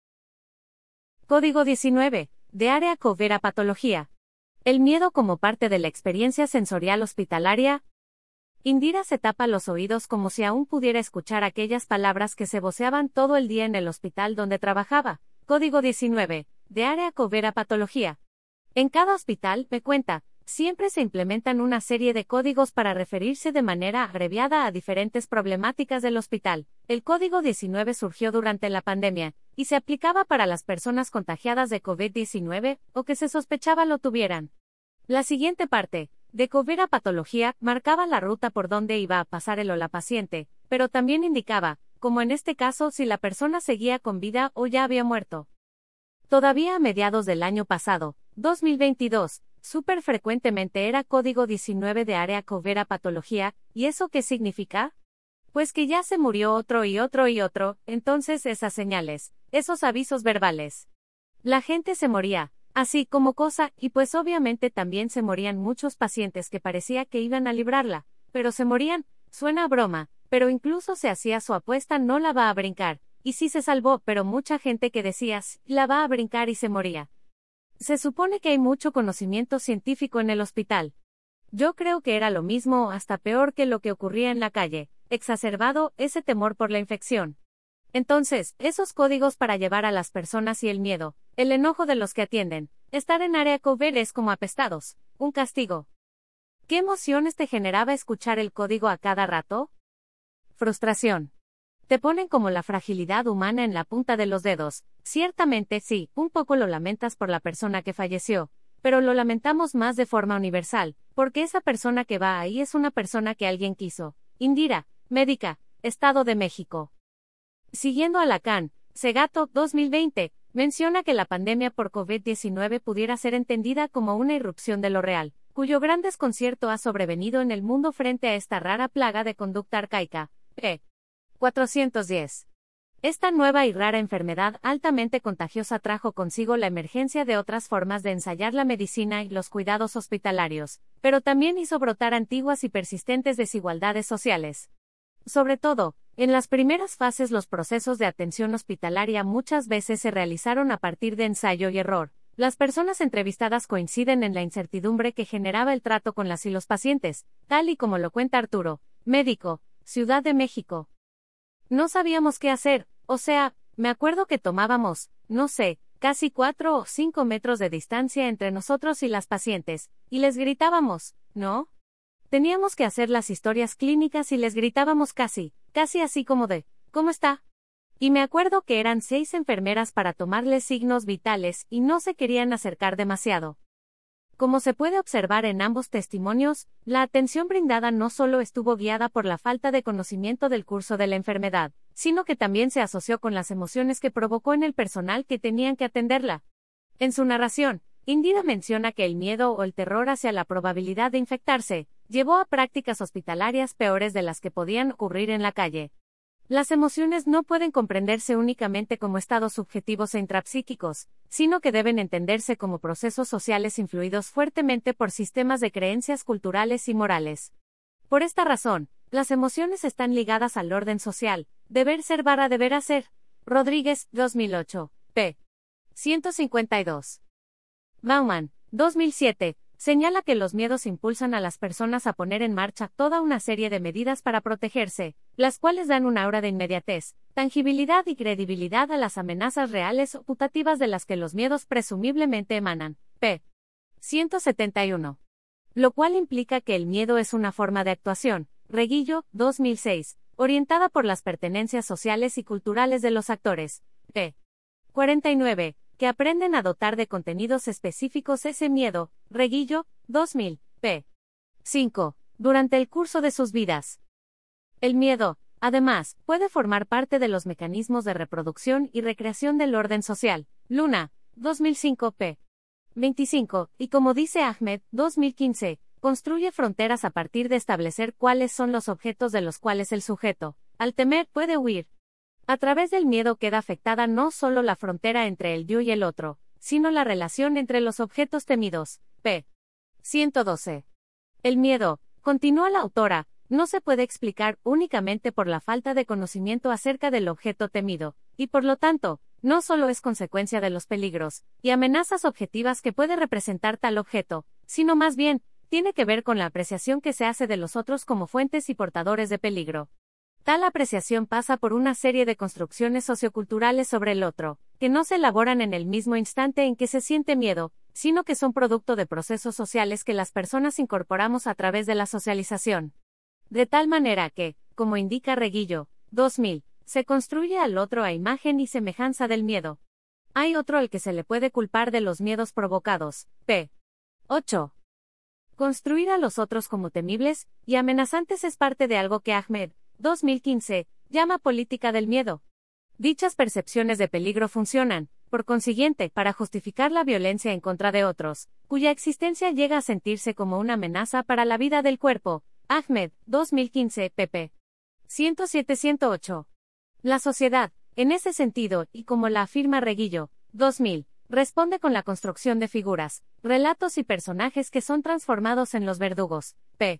Speaker 1: Código diecinueve, de área Covera Patología. El miedo como parte de la experiencia sensorial hospitalaria. Indira se tapa los oídos como si aún pudiera escuchar aquellas palabras que se voceaban todo el día en el hospital donde trabajaba. Código diecinueve, de área Covera Patología. En cada hospital, me cuenta, siempre se implementan una serie de códigos para referirse de manera abreviada a diferentes problemáticas del hospital. El código diecinueve surgió durante la pandemia, y se aplicaba para las personas contagiadas de COVID diecinueve, o que se sospechaba lo tuvieran. La siguiente parte, de Covera Patología, marcaba la ruta por donde iba a pasar el o la paciente, pero también indicaba, como en este caso, si la persona seguía con vida o ya había muerto. Todavía a mediados del año pasado, dos mil veintidós, súper frecuentemente era código diecinueve de área Covera Patología, ¿y eso qué significa? Pues que ya se murió otro y otro y otro, entonces esas señales, esos avisos verbales. La gente se moría, así como cosa, y pues obviamente también se morían muchos pacientes que parecía que iban a librarla, pero se morían, suena a broma, pero incluso se hacía su apuesta no la va a brincar, y sí se salvó, pero mucha gente que decías, la va a brincar y se moría. Se supone que hay mucho conocimiento científico en el hospital. Yo creo que era lo mismo o hasta peor que lo que ocurría en la calle, exacerbado ese temor por la infección. Entonces, esos códigos para llevar a las personas y el miedo, el enojo de los que atienden, estar en área Covera es como apestados, un castigo. ¿Qué emociones te generaba escuchar el código a cada rato? Frustración. Te ponen como la fragilidad humana en la punta de los dedos. Ciertamente sí, un poco lo lamentas por la persona que falleció, pero lo lamentamos más de forma universal, porque esa persona que va ahí es una persona que alguien quiso. Indira, médica, Estado de México. Siguiendo a Lacan, Segato, dos mil veinte, menciona que la pandemia por COVID diecinueve pudiera ser entendida como una irrupción de lo real, cuyo gran desconcierto ha sobrevenido en el mundo frente a esta rara plaga de conducta arcaica. P. cuatrocientos diez. Esta nueva y rara enfermedad altamente contagiosa trajo consigo la emergencia de otras formas de ensayar la medicina y los cuidados hospitalarios, pero también hizo brotar antiguas y persistentes desigualdades sociales. Sobre todo, en las primeras fases los procesos de atención hospitalaria muchas veces se realizaron a partir de ensayo y error. Las personas entrevistadas coinciden en la incertidumbre que generaba el trato con las y los pacientes, tal y como lo cuenta Arturo, médico, Ciudad de México. No sabíamos qué hacer, o sea, me acuerdo que tomábamos, no sé, casi cuatro o cinco metros de distancia entre nosotros y las pacientes, y les gritábamos, ¿no? Teníamos que hacer las historias clínicas y les gritábamos casi, casi así como de, ¿cómo está? Y me acuerdo que eran seis enfermeras para tomarles signos vitales y no se querían acercar demasiado. Como se puede observar en ambos testimonios, la atención brindada no solo estuvo guiada por la falta de conocimiento del curso de la enfermedad, sino que también se asoció con las emociones que provocó en el personal que tenían que atenderla. En su narración, Indira menciona que el miedo o el terror hacia la probabilidad de infectarse llevó a prácticas hospitalarias peores de las que podían ocurrir en la calle. Las emociones no pueden comprenderse únicamente como estados subjetivos e intrapsíquicos, sino que deben entenderse como procesos sociales influidos fuertemente por sistemas de creencias culturales y morales. Por esta razón, las emociones están ligadas al orden social, deber ser barra deber hacer. Rodríguez, dos mil ocho, p. ciento cincuenta y dos. Bauman, dos mil siete, señala que los miedos impulsan a las personas a poner en marcha toda una serie de medidas para protegerse, las cuales dan un aura de inmediatez, tangibilidad y credibilidad a las amenazas reales o putativas de las que los miedos presumiblemente emanan. p. ciento setenta y uno. Lo cual implica que el miedo es una forma de actuación, Reguillo, dos mil seis, orientada por las pertenencias sociales y culturales de los actores. p. cuarenta y nueve. Que aprenden a dotar de contenidos específicos ese miedo, Reguillo, dos mil, p. cinco. Durante el curso de sus vidas. El miedo, además, puede formar parte de los mecanismos de reproducción y recreación del orden social, Luna, dos mil cinco, p. veinticinco, y como dice Ahmed, dos mil quince, construye fronteras a partir de establecer cuáles son los objetos de los cuales el sujeto, al temer, puede huir. A través del miedo queda afectada no solo la frontera entre el yo y el otro, sino la relación entre los objetos temidos. p. ciento doce. El miedo, continúa la autora, no se puede explicar únicamente por la falta de conocimiento acerca del objeto temido, y por lo tanto, no solo es consecuencia de los peligros y amenazas objetivas que puede representar tal objeto, sino más bien, tiene que ver con la apreciación que se hace de los otros como fuentes y portadores de peligro. Tal apreciación pasa por una serie de construcciones socioculturales sobre el otro, que no se elaboran en el mismo instante en que se siente miedo, sino que son producto de procesos sociales que las personas incorporamos a través de la socialización. De tal manera que, como indica Reguillo, dos mil, se construye al otro a imagen y semejanza del miedo. Hay otro al que se le puede culpar de los miedos provocados. p. ocho. Construir a los otros como temibles y amenazantes es parte de algo que Ahmed, dos mil quince, llama política del miedo. Dichas percepciones de peligro funcionan, por consiguiente, para justificar la violencia en contra de otros, cuya existencia llega a sentirse como una amenaza para la vida del cuerpo. Ahmed, dos mil quince, pp. ciento siete a ciento ocho. La sociedad, en ese sentido, y como la afirma Reguillo, dos mil, responde con la construcción de figuras, relatos y personajes que son transformados en los verdugos. p.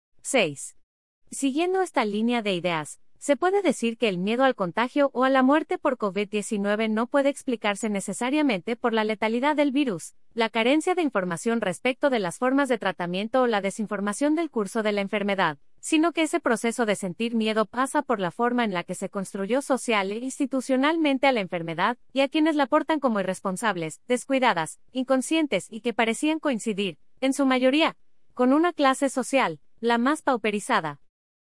Speaker 1: seis. Siguiendo esta línea de ideas, se puede decir que el miedo al contagio o a la muerte por COVID diecinueve no puede explicarse necesariamente por la letalidad del virus, la carencia de información respecto de las formas de tratamiento o la desinformación del curso de la enfermedad, sino que ese proceso de sentir miedo pasa por la forma en la que se construyó social e institucionalmente a la enfermedad y a quienes la portan como irresponsables, descuidadas, inconscientes y que parecían coincidir, en su mayoría, con una clase social, la más pauperizada.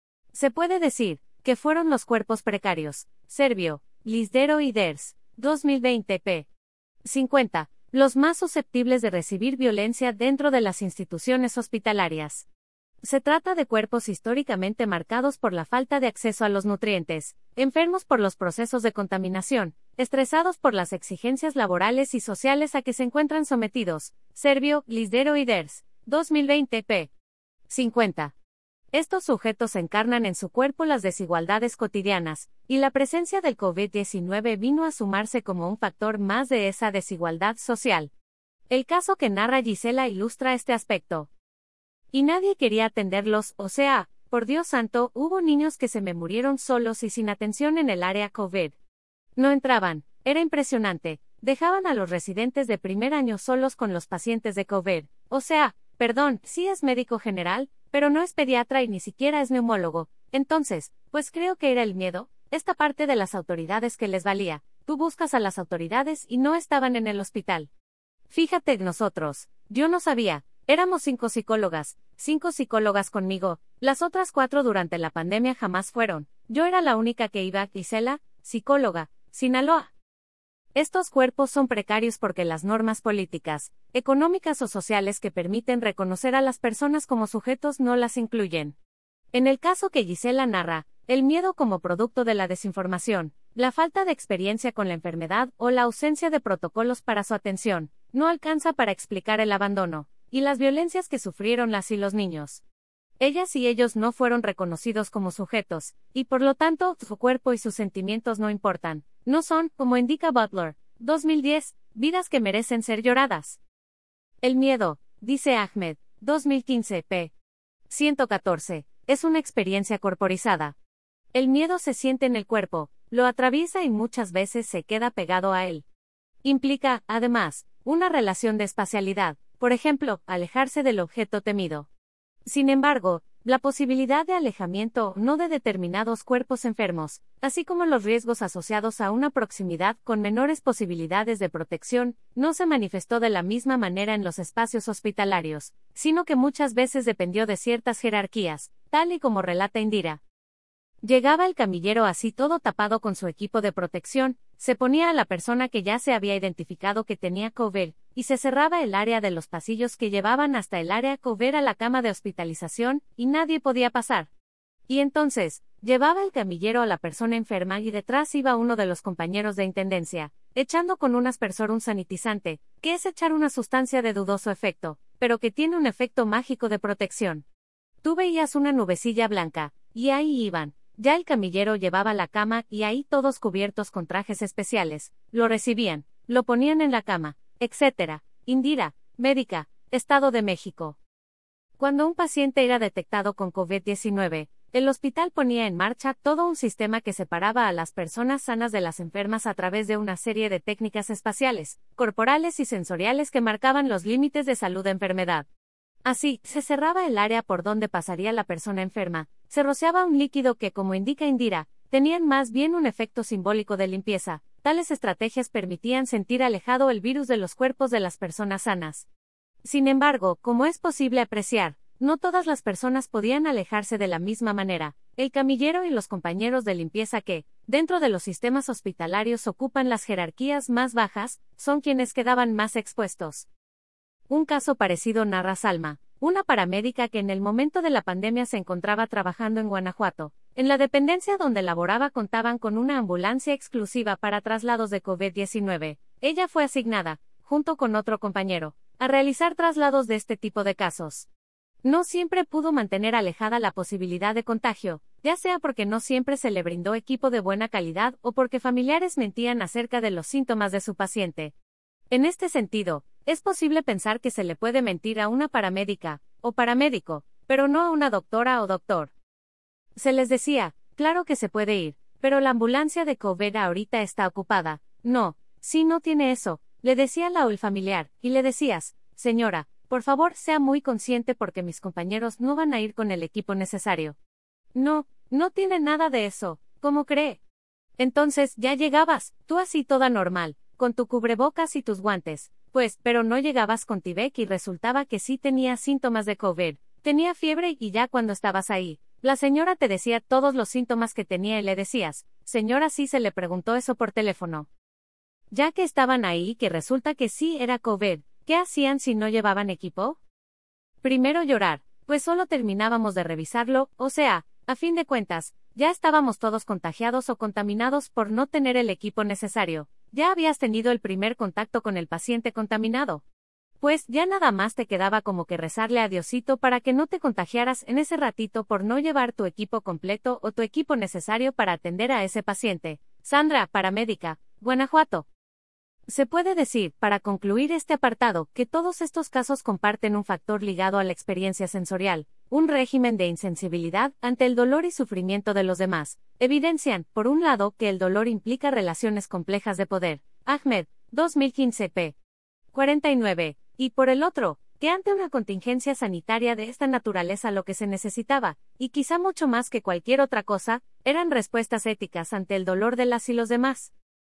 Speaker 1: Se puede decir que fueron los cuerpos precarios, Servio, Lisdero y Ders, dos mil veinte, p. cincuenta, los más susceptibles de recibir violencia dentro de las instituciones hospitalarias. Se trata de cuerpos históricamente marcados por la falta de acceso a los nutrientes, enfermos por los procesos de contaminación, estresados por las exigencias laborales y sociales a que se encuentran sometidos, Servio, Lisdero y Ders, dos mil veinte, p. cincuenta. Estos sujetos encarnan en su cuerpo las desigualdades cotidianas, y la presencia del COVID diecinueve vino a sumarse como un factor más de esa desigualdad social. El caso que narra Gisela ilustra este aspecto. Y nadie quería atenderlos, o sea, por Dios santo, hubo niños que se me murieron solos y sin atención en el área COVID. No entraban, era impresionante, dejaban a los residentes de primer año solos con los pacientes de COVID, o sea, perdón, sí es médico general, pero no es pediatra y ni siquiera es neumólogo. Entonces, pues creo que era el miedo, esta parte de las autoridades que les valía. Tú buscas a las autoridades y no estaban en el hospital. Fíjate, nosotros, yo no sabía, éramos cinco psicólogas, cinco psicólogas conmigo, las otras cuatro durante la pandemia jamás fueron, yo era la única que iba, Gisela, psicóloga, Sinaloa. Estos cuerpos son precarios porque las normas políticas, económicas o sociales que permiten reconocer a las personas como sujetos no las incluyen. En el caso que Gisela narra, el miedo como producto de la desinformación, la falta de experiencia con la enfermedad o la ausencia de protocolos para su atención, no alcanza para explicar el abandono, y las violencias que sufrieron las y los niños. Ellas y ellos no fueron reconocidos como sujetos, y por lo tanto, su cuerpo y sus sentimientos no importan. No son, como indica Butler, dos mil diez, vidas que merecen ser lloradas. El miedo, dice Ahmed, dos mil quince, p. ciento catorce, es una experiencia corporizada. El miedo se siente en el cuerpo, lo atraviesa y muchas veces se queda pegado a él. Implica, además, una relación de espacialidad, por ejemplo, alejarse del objeto temido. Sin embargo, la posibilidad de alejamiento no de determinados cuerpos enfermos, así como los riesgos asociados a una proximidad con menores posibilidades de protección, no se manifestó de la misma manera en los espacios hospitalarios, sino que muchas veces dependió de ciertas jerarquías, tal y como relata Indira. Llegaba el camillero así todo tapado con su equipo de protección, se ponía a la persona que ya se había identificado que tenía COVID, y se cerraba el área de los pasillos que llevaban hasta el área COVID a la cama de hospitalización, y nadie podía pasar. Y entonces, llevaba el camillero a la persona enferma y detrás iba uno de los compañeros de intendencia, echando con un aspersor un sanitizante, que es echar una sustancia de dudoso efecto, pero que tiene un efecto mágico de protección. Tú veías una nubecilla blanca, y ahí iban. Ya el camillero llevaba la cama y ahí todos cubiertos con trajes especiales, lo recibían, lo ponían en la cama, etcétera. Indira, médica, Estado de México. Cuando un paciente era detectado con COVID diecinueve, el hospital ponía en marcha todo un sistema que separaba a las personas sanas de las enfermas a través de una serie de técnicas espaciales, corporales y sensoriales que marcaban los límites de salud-enfermedad. Así, se cerraba el área por donde pasaría la persona enferma, se rociaba un líquido que, como indica Indira, tenían más bien un efecto simbólico de limpieza. Tales estrategias permitían sentir alejado el virus de los cuerpos de las personas sanas. Sin embargo, como es posible apreciar, no todas las personas podían alejarse de la misma manera. El camillero y los compañeros de limpieza que, dentro de los sistemas hospitalarios ocupan las jerarquías más bajas, son quienes quedaban más expuestos. Un caso parecido narra Salma, una paramédica que en el momento de la pandemia se encontraba trabajando en Guanajuato. En la dependencia donde laboraba contaban con una ambulancia exclusiva para traslados de COVID diecinueve. Ella fue asignada, junto con otro compañero, a realizar traslados de este tipo de casos. No siempre pudo mantener alejada la posibilidad de contagio, ya sea porque no siempre se le brindó equipo de buena calidad o porque familiares mentían acerca de los síntomas de su paciente. En este sentido, es posible pensar que se le puede mentir a una paramédica, o paramédico, pero no a una doctora o doctor. Se les decía, claro que se puede ir, pero la ambulancia de COVID ahorita está ocupada. No, si no tiene eso, le decía la o el familiar, y le decías, señora, por favor sea muy consciente porque mis compañeros no van a ir con el equipo necesario. No, no tiene nada de eso, ¿cómo cree? Entonces ya llegabas, tú así toda normal, con tu cubrebocas y tus guantes, pues, pero no llegabas con T-B E C y resultaba que sí tenía síntomas de COVID, tenía fiebre y ya cuando estabas ahí, la señora te decía todos los síntomas que tenía y le decías, señora sí se le preguntó eso por teléfono. Ya que estaban ahí y que resulta que sí era COVID, ¿qué hacían si no llevaban equipo? Primero llorar, pues solo terminábamos de revisarlo, o sea, a fin de cuentas, ya estábamos todos contagiados o contaminados por no tener el equipo necesario. Ya habías tenido el primer contacto con el paciente contaminado. Pues ya nada más te quedaba como que rezarle a Diosito para que no te contagiaras en ese ratito por no llevar tu equipo completo o tu equipo necesario para atender a ese paciente. Sandra, paramédica, Guanajuato. Se puede decir, para concluir este apartado, que todos estos casos comparten un factor ligado a la experiencia sensorial, un régimen de insensibilidad ante el dolor y sufrimiento de los demás. Evidencian, por un lado, que el dolor implica relaciones complejas de poder. Ahmed, dos mil quince p. cuarenta y nueve. Y por el otro, que ante una contingencia sanitaria de esta naturaleza lo que se necesitaba, y quizá mucho más que cualquier otra cosa, eran respuestas éticas ante el dolor de las y los demás.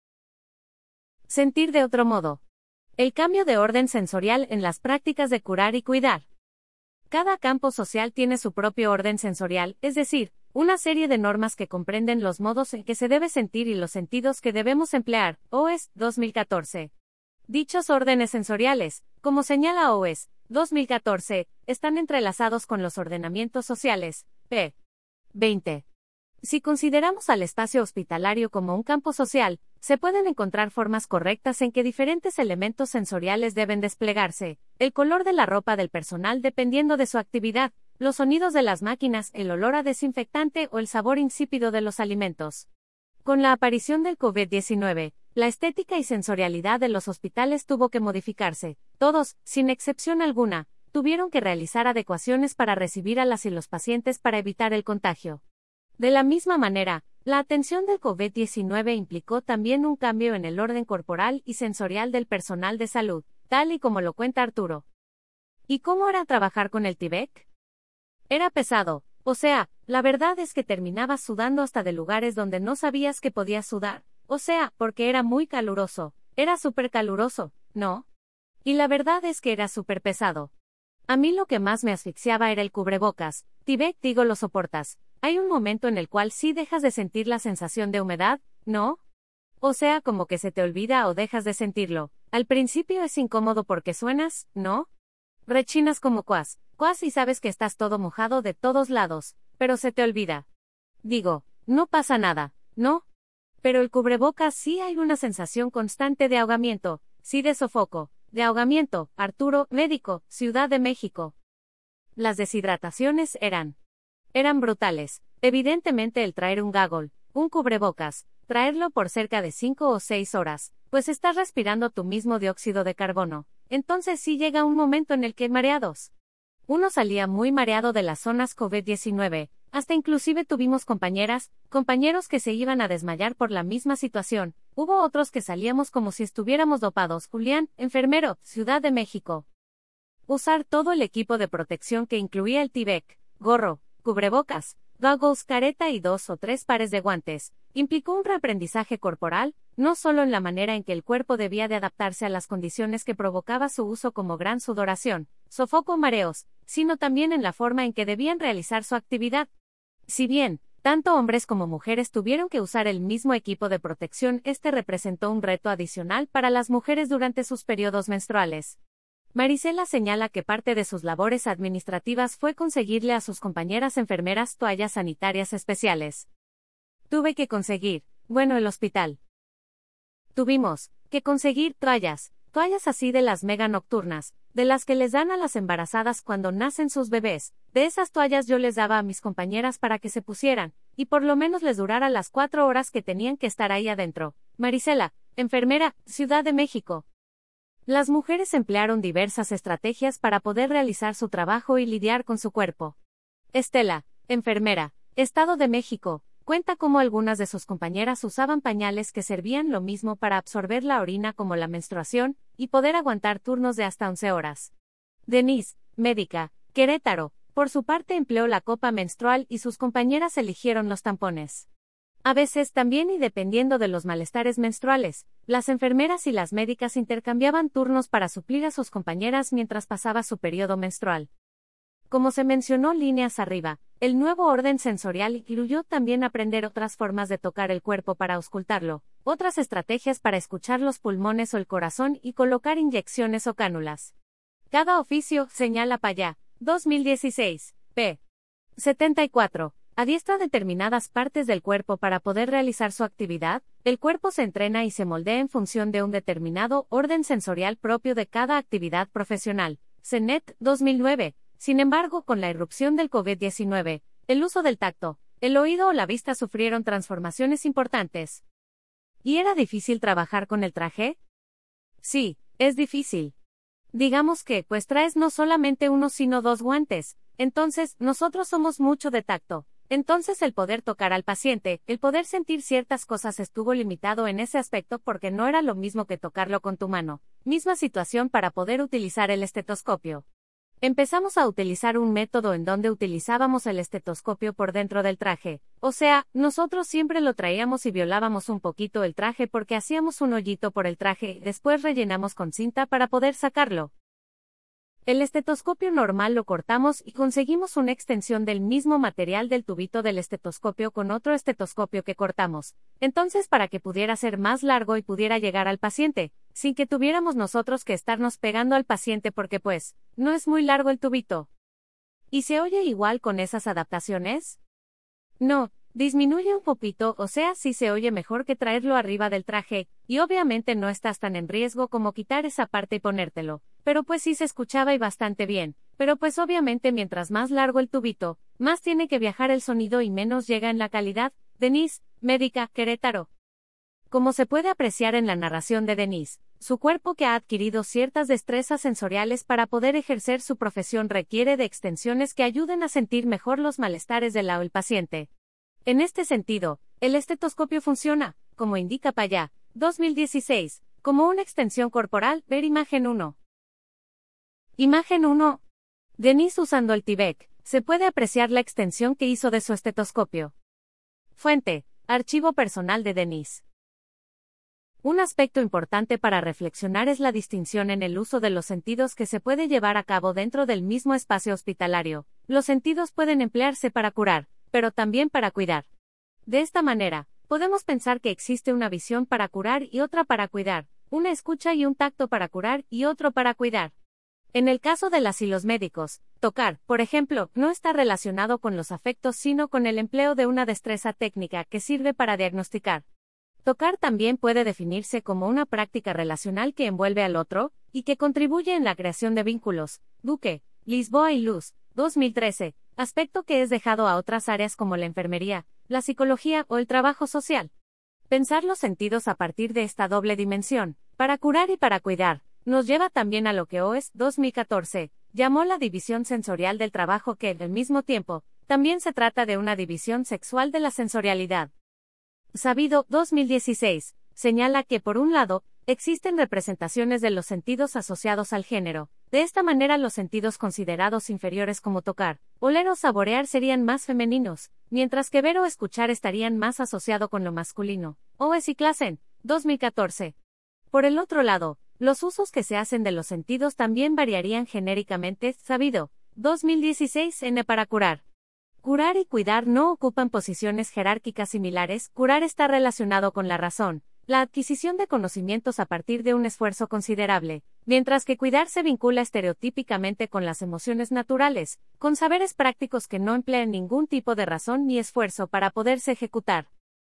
Speaker 1: Sentir de otro modo. El cambio de orden sensorial en las prácticas de curar y cuidar. Cada campo social tiene su propio orden sensorial, es decir, una serie de normas que comprenden los modos en que se debe sentir y los sentidos que debemos emplear. O E S, dos mil catorce. Dichos órdenes sensoriales, como señala O E S, dos mil catorce, están entrelazados con los ordenamientos sociales. p. veinte. Si consideramos al espacio hospitalario como un campo social, se pueden encontrar formas correctas en que diferentes elementos sensoriales deben desplegarse: el color de la ropa del personal dependiendo de su actividad, los sonidos de las máquinas, el olor a desinfectante o el sabor insípido de los alimentos. Con la aparición del COVID diecinueve, la estética y sensorialidad de los hospitales tuvo que modificarse. Todos, sin excepción alguna, tuvieron que realizar adecuaciones para recibir a las y los pacientes para evitar el contagio. De la misma manera, la atención del COVID diecinueve implicó también un cambio en el orden corporal y sensorial del personal de salud, tal y como lo cuenta Arturo. ¿Y cómo era trabajar con el T-B E C? Era pesado, o sea, la verdad es que terminabas sudando hasta de lugares donde no sabías que podías sudar, o sea, porque era muy caluroso, era súper caluroso, ¿no? Y la verdad es que era súper pesado. A mí lo que más me asfixiaba era el cubrebocas. T-B E C, digo, lo soportas. Hay un momento en el cual sí dejas de sentir la sensación de humedad, ¿no? O sea, como que se te olvida o dejas de sentirlo. Al principio es incómodo porque suenas, ¿no? Rechinas como cuas, cuas y sabes que estás todo mojado de todos lados, pero se te olvida. Digo, no pasa nada, ¿no? Pero el cubrebocas sí hay una sensación constante de ahogamiento, sí de sofoco, de ahogamiento. Arturo, médico, Ciudad de México. Las deshidrataciones eran... eran brutales. Evidentemente el traer un gaggle, un cubrebocas, traerlo por cerca de cinco o seis horas, pues estás respirando tu mismo dióxido de carbono. Entonces sí llega un momento en el que mareados. Uno salía muy mareado de las zonas COVID diecinueve, hasta inclusive tuvimos compañeras, compañeros que se iban a desmayar por la misma situación. Hubo otros que salíamos como si estuviéramos dopados. Julián, enfermero, Ciudad de México. Usar todo el equipo de protección que incluía el T-B E C, gorro, cubrebocas, goggles, careta y dos o tres pares de guantes, implicó un reaprendizaje corporal, no solo en la manera en que el cuerpo debía de adaptarse a las condiciones que provocaba su uso como gran sudoración, sofoco o mareos, sino también en la forma en que debían realizar su actividad. Si bien, tanto hombres como mujeres tuvieron que usar el mismo equipo de protección, este representó un reto adicional para las mujeres durante sus periodos menstruales. Marisela señala que parte de sus labores administrativas fue conseguirle a sus compañeras enfermeras toallas sanitarias especiales. Tuve que conseguir, bueno, el hospital. Tuvimos que conseguir toallas, toallas así de las mega nocturnas, de las que les dan a las embarazadas cuando nacen sus bebés. De esas toallas yo les daba a mis compañeras para que se pusieran, y por lo menos les durara las cuatro horas que tenían que estar ahí adentro. Marisela, enfermera, Ciudad de México. Las mujeres emplearon diversas estrategias para poder realizar su trabajo y lidiar con su cuerpo. Estela, enfermera, Estado de México, cuenta cómo algunas de sus compañeras usaban pañales que servían lo mismo para absorber la orina como la menstruación, y poder aguantar turnos de hasta once horas. Denise, médica, Querétaro, por su parte empleó la copa menstrual y sus compañeras eligieron los tampones. A veces también, y dependiendo de los malestares menstruales, las enfermeras y las médicas intercambiaban turnos para suplir a sus compañeras mientras pasaba su periodo menstrual. Como se mencionó líneas arriba, el nuevo orden sensorial incluyó también aprender otras formas de tocar el cuerpo para auscultarlo, otras estrategias para escuchar los pulmones o el corazón y colocar inyecciones o cánulas. Cada oficio, señala Payá, dos mil dieciséis, p. setenta y cuatro. Adiestra determinadas partes del cuerpo para poder realizar su actividad, El cuerpo se entrena y se moldea en función de un determinado orden sensorial propio de cada actividad profesional. CENET, dos mil nueve. Sin embargo, con la irrupción del COVID diecinueve, el uso del tacto, el oído o la vista sufrieron transformaciones importantes. ¿Y era difícil trabajar con el traje? Sí, es difícil. Digamos que, pues traes no solamente uno sino dos guantes, entonces, nosotros somos mucho de tacto. Entonces el poder tocar al paciente, el poder sentir ciertas cosas estuvo limitado en ese aspecto porque no era lo mismo que tocarlo con tu mano. Misma situación para poder utilizar el estetoscopio. Empezamos a utilizar un método en donde utilizábamos el estetoscopio por dentro del traje. O sea, nosotros siempre lo traíamos y violábamos un poquito el traje porque hacíamos un hoyito por el traje y después rellenamos con cinta para poder sacarlo. El estetoscopio normal lo cortamos y conseguimos una extensión del mismo material del tubito del estetoscopio con otro estetoscopio que cortamos. Entonces para que pudiera ser más largo y pudiera llegar al paciente, sin que tuviéramos nosotros que estarnos pegando al paciente porque pues, no es muy largo el tubito. ¿Y se oye igual con esas adaptaciones? No, disminuye un poquito, o sea, sí se oye mejor que traerlo arriba del traje, y obviamente no estás tan en riesgo como quitar esa parte y ponértelo. Pero pues sí se escuchaba y bastante bien, pero pues obviamente mientras más largo el tubito, más tiene que viajar el sonido y menos llega en la calidad. Denise, médica, Querétaro. Como se puede apreciar en la narración de Denise, su cuerpo que ha adquirido ciertas destrezas sensoriales para poder ejercer su profesión requiere de extensiones que ayuden a sentir mejor los malestares del o el paciente. En este sentido, el estetoscopio funciona, como indica Payá, dos mil dieciséis, como una extensión corporal. Ver imagen uno. Imagen uno. Denise usando el T-Bec, se puede apreciar la extensión que hizo de su estetoscopio. Fuente, archivo personal de Denise. Un aspecto importante para reflexionar es la distinción en el uso de los sentidos que se puede llevar a cabo dentro del mismo espacio hospitalario. Los sentidos pueden emplearse para curar, pero también para cuidar. De esta manera, podemos pensar que existe una visión para curar y otra para cuidar, una escucha y un tacto para curar y otro para cuidar. En el caso de las y los médicos, tocar, por ejemplo, no está relacionado con los afectos sino con el empleo de una destreza técnica que sirve para diagnosticar. Tocar también puede definirse como una práctica relacional que envuelve al otro, y que contribuye en la creación de vínculos. Duque, Lisboa y Luz, dos mil trece, aspecto que es dejado a otras áreas como la enfermería, la psicología o el trabajo social. Pensar los sentidos a partir de esta doble dimensión, para curar y para cuidar, nos lleva también a lo que O E S, dos mil catorce, llamó la división sensorial del trabajo que, al mismo tiempo, también se trata de una división sexual de la sensorialidad. Sabido, dos mil dieciséis, señala que, por un lado, existen representaciones de los sentidos asociados al género. De esta manera los sentidos considerados inferiores como tocar, oler o saborear serían más femeninos, mientras que ver o escuchar estarían más asociado con lo masculino. O E S y Classen, dos mil catorce. Por el otro lado, los usos que se hacen de los sentidos también variarían genéricamente. Sabido, dos mil dieciséis, N para curar. Curar y cuidar no ocupan posiciones jerárquicas similares. Curar está relacionado con la razón, la adquisición de conocimientos a partir de un esfuerzo considerable, mientras que cuidar se vincula estereotípicamente con las emociones naturales, con saberes prácticos que no emplean ningún tipo de razón ni esfuerzo para poderse ejecutar.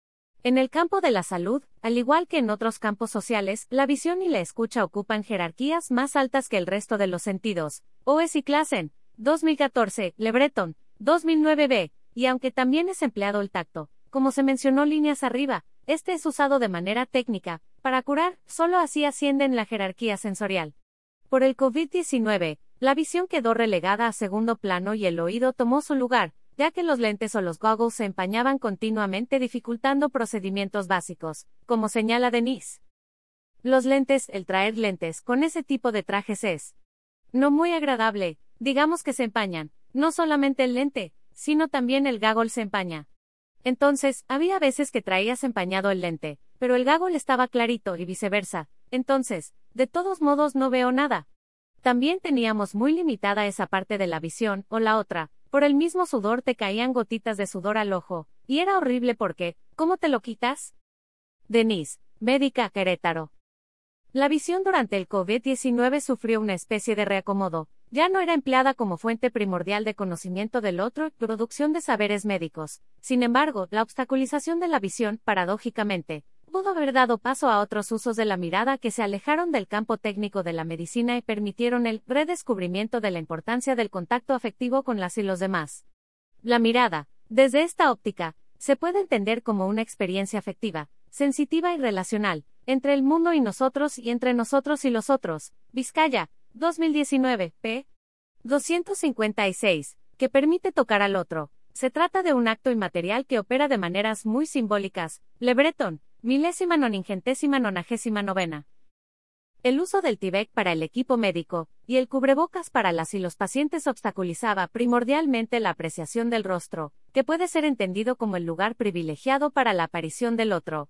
Speaker 1: En el campo de la salud, al igual que en otros campos sociales, la visión y la escucha ocupan jerarquías más altas que el resto de los sentidos. O E S y Classen, dos mil catorce, Le Breton, dos mil nueve b, y aunque también es empleado el tacto, como se mencionó líneas arriba, este es usado de manera técnica, para curar, solo así asciende en la jerarquía sensorial. Por el COVID diecinueve, la visión quedó relegada a segundo plano y el oído tomó su lugar, ya que los lentes o los goggles se empañaban continuamente dificultando procedimientos básicos, como señala Denise. Los lentes, el traer lentes con ese tipo de trajes es no muy agradable, digamos que se empañan, no solamente el lente, sino también el goggle se empaña. Entonces, había veces que traías empañado el lente, pero el goggle estaba clarito y viceversa, entonces, de todos modos no veo nada. También teníamos muy limitada esa parte de la visión, o la otra, por el mismo sudor te caían gotitas de sudor al ojo, y era horrible porque, ¿cómo te lo quitas? Denise, médica, Querétaro. La visión durante el COVID diecinueve sufrió una especie de reacomodo, ya no era empleada como fuente primordial de conocimiento del otro y producción de saberes médicos. Sin embargo, la obstaculización de la visión, paradójicamente, pudo haber dado paso a otros usos de la mirada que se alejaron del campo técnico de la medicina y permitieron el redescubrimiento de la importancia del contacto afectivo con las y los demás. La mirada, desde esta óptica, se puede entender como una experiencia afectiva, sensitiva y relacional, entre el mundo y nosotros y entre nosotros y los otros. Vizcaya, dos mil diecinueve, p. doscientos cincuenta y seis, que permite tocar al otro. Se trata de un acto inmaterial que opera de maneras muy simbólicas. Le Breton, milésima noningentésima nonagésima novena. El uso del Tyvek para el equipo médico, y el cubrebocas para las y los pacientes obstaculizaba primordialmente la apreciación del rostro, que puede ser entendido como el lugar privilegiado para la aparición del otro,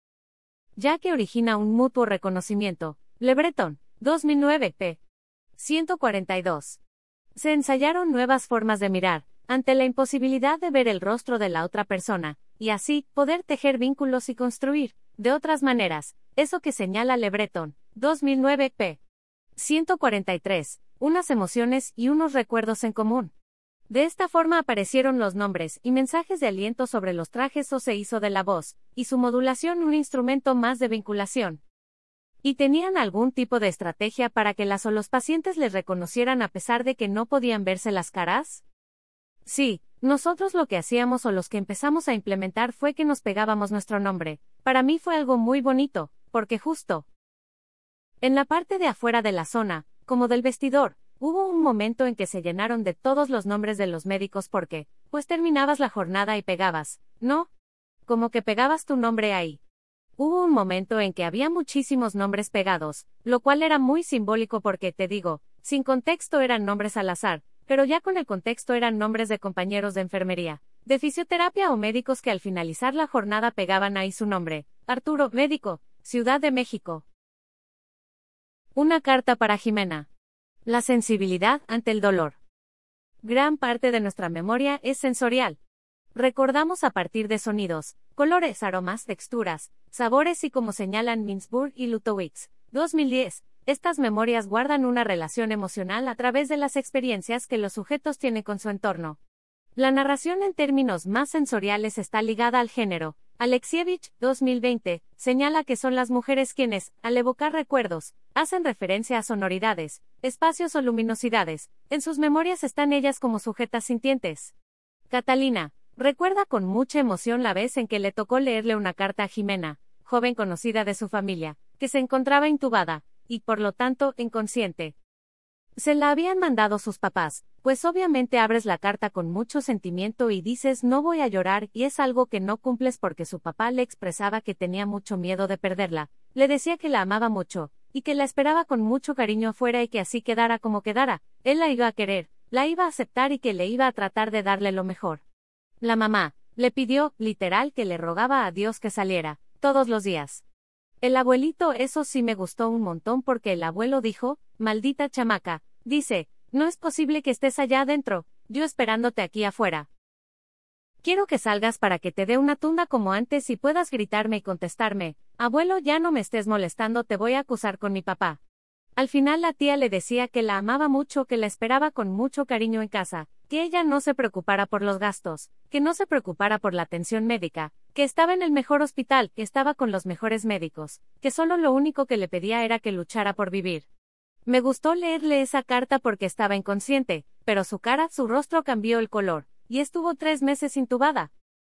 Speaker 1: ya que origina un mutuo reconocimiento. Le Breton, dos mil nueve, p. ciento cuarenta y dos. Se ensayaron nuevas formas de mirar, ante la imposibilidad de ver el rostro de la otra persona, y así, poder tejer vínculos y construir, de otras maneras, eso que señala Le Breton, dos mil nueve, p. ciento cuarenta y tres, unas emociones y unos recuerdos en común. De esta forma aparecieron los nombres y mensajes de aliento sobre los trajes o se hizo de la voz, y su modulación un instrumento más de vinculación. ¿Y tenían algún tipo de estrategia para que las o los pacientes les reconocieran a pesar de que no podían verse las caras? Sí, nosotros lo que hacíamos o los que empezamos a implementar fue que nos pegábamos nuestro nombre. Para mí fue algo muy bonito, porque justo en la parte de afuera de la zona, como del vestidor, hubo un momento en que se llenaron de todos los nombres de los médicos porque, pues terminabas la jornada y pegabas, ¿no? Como que pegabas tu nombre ahí. Hubo un momento en que había muchísimos nombres pegados, lo cual era muy simbólico porque, te digo, sin contexto eran nombres al azar, pero ya con el contexto eran nombres de compañeros de enfermería, de fisioterapia o médicos que al finalizar la jornada pegaban ahí su nombre. Arturo, médico, Ciudad de México. Una carta para Jimena. La sensibilidad ante el dolor. Gran parte de nuestra memoria es sensorial. Recordamos a partir de sonidos, colores, aromas, texturas, sabores y como señalan Mintzberg y Lutowicz, dos mil diez, estas memorias guardan una relación emocional a través de las experiencias que los sujetos tienen con su entorno. La narración en términos más sensoriales está ligada al género. Alexievich, dos mil veinte, señala que son las mujeres quienes, al evocar recuerdos, hacen referencia a sonoridades, espacios o luminosidades. En sus memorias están ellas como sujetas sintientes. Catalina recuerda con mucha emoción la vez en que le tocó leerle una carta a Jimena, joven conocida de su familia, que se encontraba intubada, y por lo tanto, inconsciente. Se la habían mandado sus papás, pues obviamente abres la carta con mucho sentimiento y dices no voy a llorar y es algo que no cumples porque su papá le expresaba que tenía mucho miedo de perderla, le decía que la amaba mucho, y que la esperaba con mucho cariño afuera y que así quedara como quedara, él la iba a querer, la iba a aceptar y que le iba a tratar de darle lo mejor. La mamá le pidió, literal, que le rogaba a Dios que saliera, todos los días. El abuelito, eso sí me gustó un montón porque el abuelo dijo, maldita chamaca, dice, no es posible que estés allá adentro, yo esperándote aquí afuera. Quiero que salgas para que te dé una tunda como antes y puedas gritarme y contestarme, abuelo ya no me estés molestando, te voy a acusar con mi papá. Al final la tía le decía que la amaba mucho, que la esperaba con mucho cariño en casa, que ella no se preocupara por los gastos, que no se preocupara por la atención médica, que estaba en el mejor hospital, que estaba con los mejores médicos, que solo lo único que le pedía era que luchara por vivir. Me gustó leerle esa carta porque estaba inconsciente, pero su cara, su rostro cambió el color, y estuvo tres meses intubada.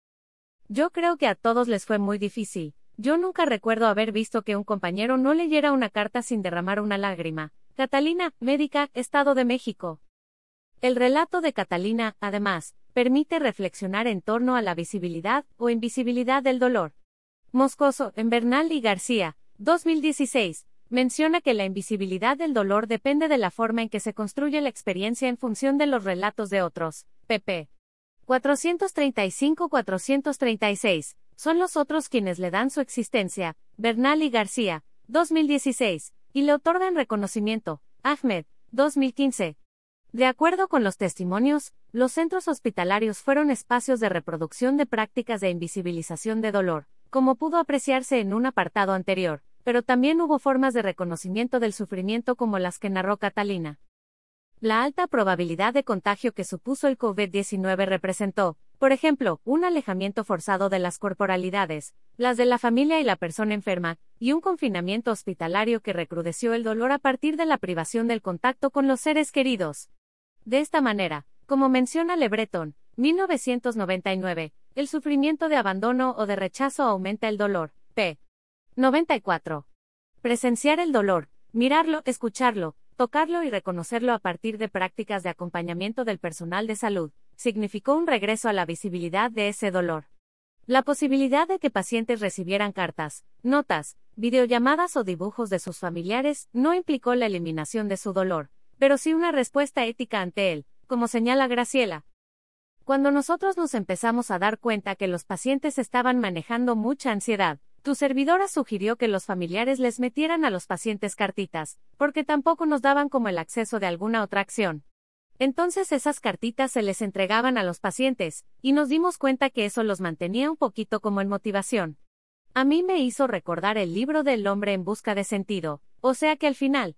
Speaker 1: Yo creo que a todos les fue muy difícil. Yo nunca recuerdo haber visto que un compañero no leyera una carta sin derramar una lágrima. Catalina, médica, Estado de México. El relato de Catalina, además, permite reflexionar en torno a la visibilidad o invisibilidad del dolor. Moscoso, en Bernal y García, dos mil dieciséis, menciona que la invisibilidad del dolor depende de la forma en que se construye la experiencia en función de los relatos de otros. pp. cuatrocientos treinta y cinco a cuatrocientos treinta y seis. Son los otros quienes le dan su existencia, Bernal y García, dos mil dieciséis, y le otorgan reconocimiento, Ahmed, dos mil quince. De acuerdo con los testimonios, los centros hospitalarios fueron espacios de reproducción de prácticas de invisibilización de dolor, como pudo apreciarse en un apartado anterior, pero también hubo formas de reconocimiento del sufrimiento como las que narró Catalina. La alta probabilidad de contagio que supuso el COVID diecinueve representó, Por ejemplo, un alejamiento forzado de las corporalidades, las de la familia y la persona enferma, y un confinamiento hospitalario que recrudeció el dolor a partir de la privación del contacto con los seres queridos. De esta manera, como menciona Le Breton, mil novecientos noventa y nueve, el sufrimiento de abandono o de rechazo aumenta el dolor. p. noventa y cuatro. Presenciar el dolor, mirarlo, escucharlo, tocarlo y reconocerlo a partir de prácticas de acompañamiento del personal de salud, significó un regreso a la visibilidad de ese dolor. La posibilidad de que pacientes recibieran cartas, notas, videollamadas o dibujos de sus familiares no implicó la eliminación de su dolor, pero sí una respuesta ética ante él, como señala Graciela. Cuando nosotros nos empezamos a dar cuenta que los pacientes estaban manejando mucha ansiedad, tu servidora sugirió que los familiares les metieran a los pacientes cartitas, porque tampoco nos daban como el acceso de alguna otra acción. Entonces esas cartitas se les entregaban a los pacientes, y nos dimos cuenta que eso los mantenía un poquito como en motivación. A mí me hizo recordar el libro del hombre en busca de sentido, o sea que al final,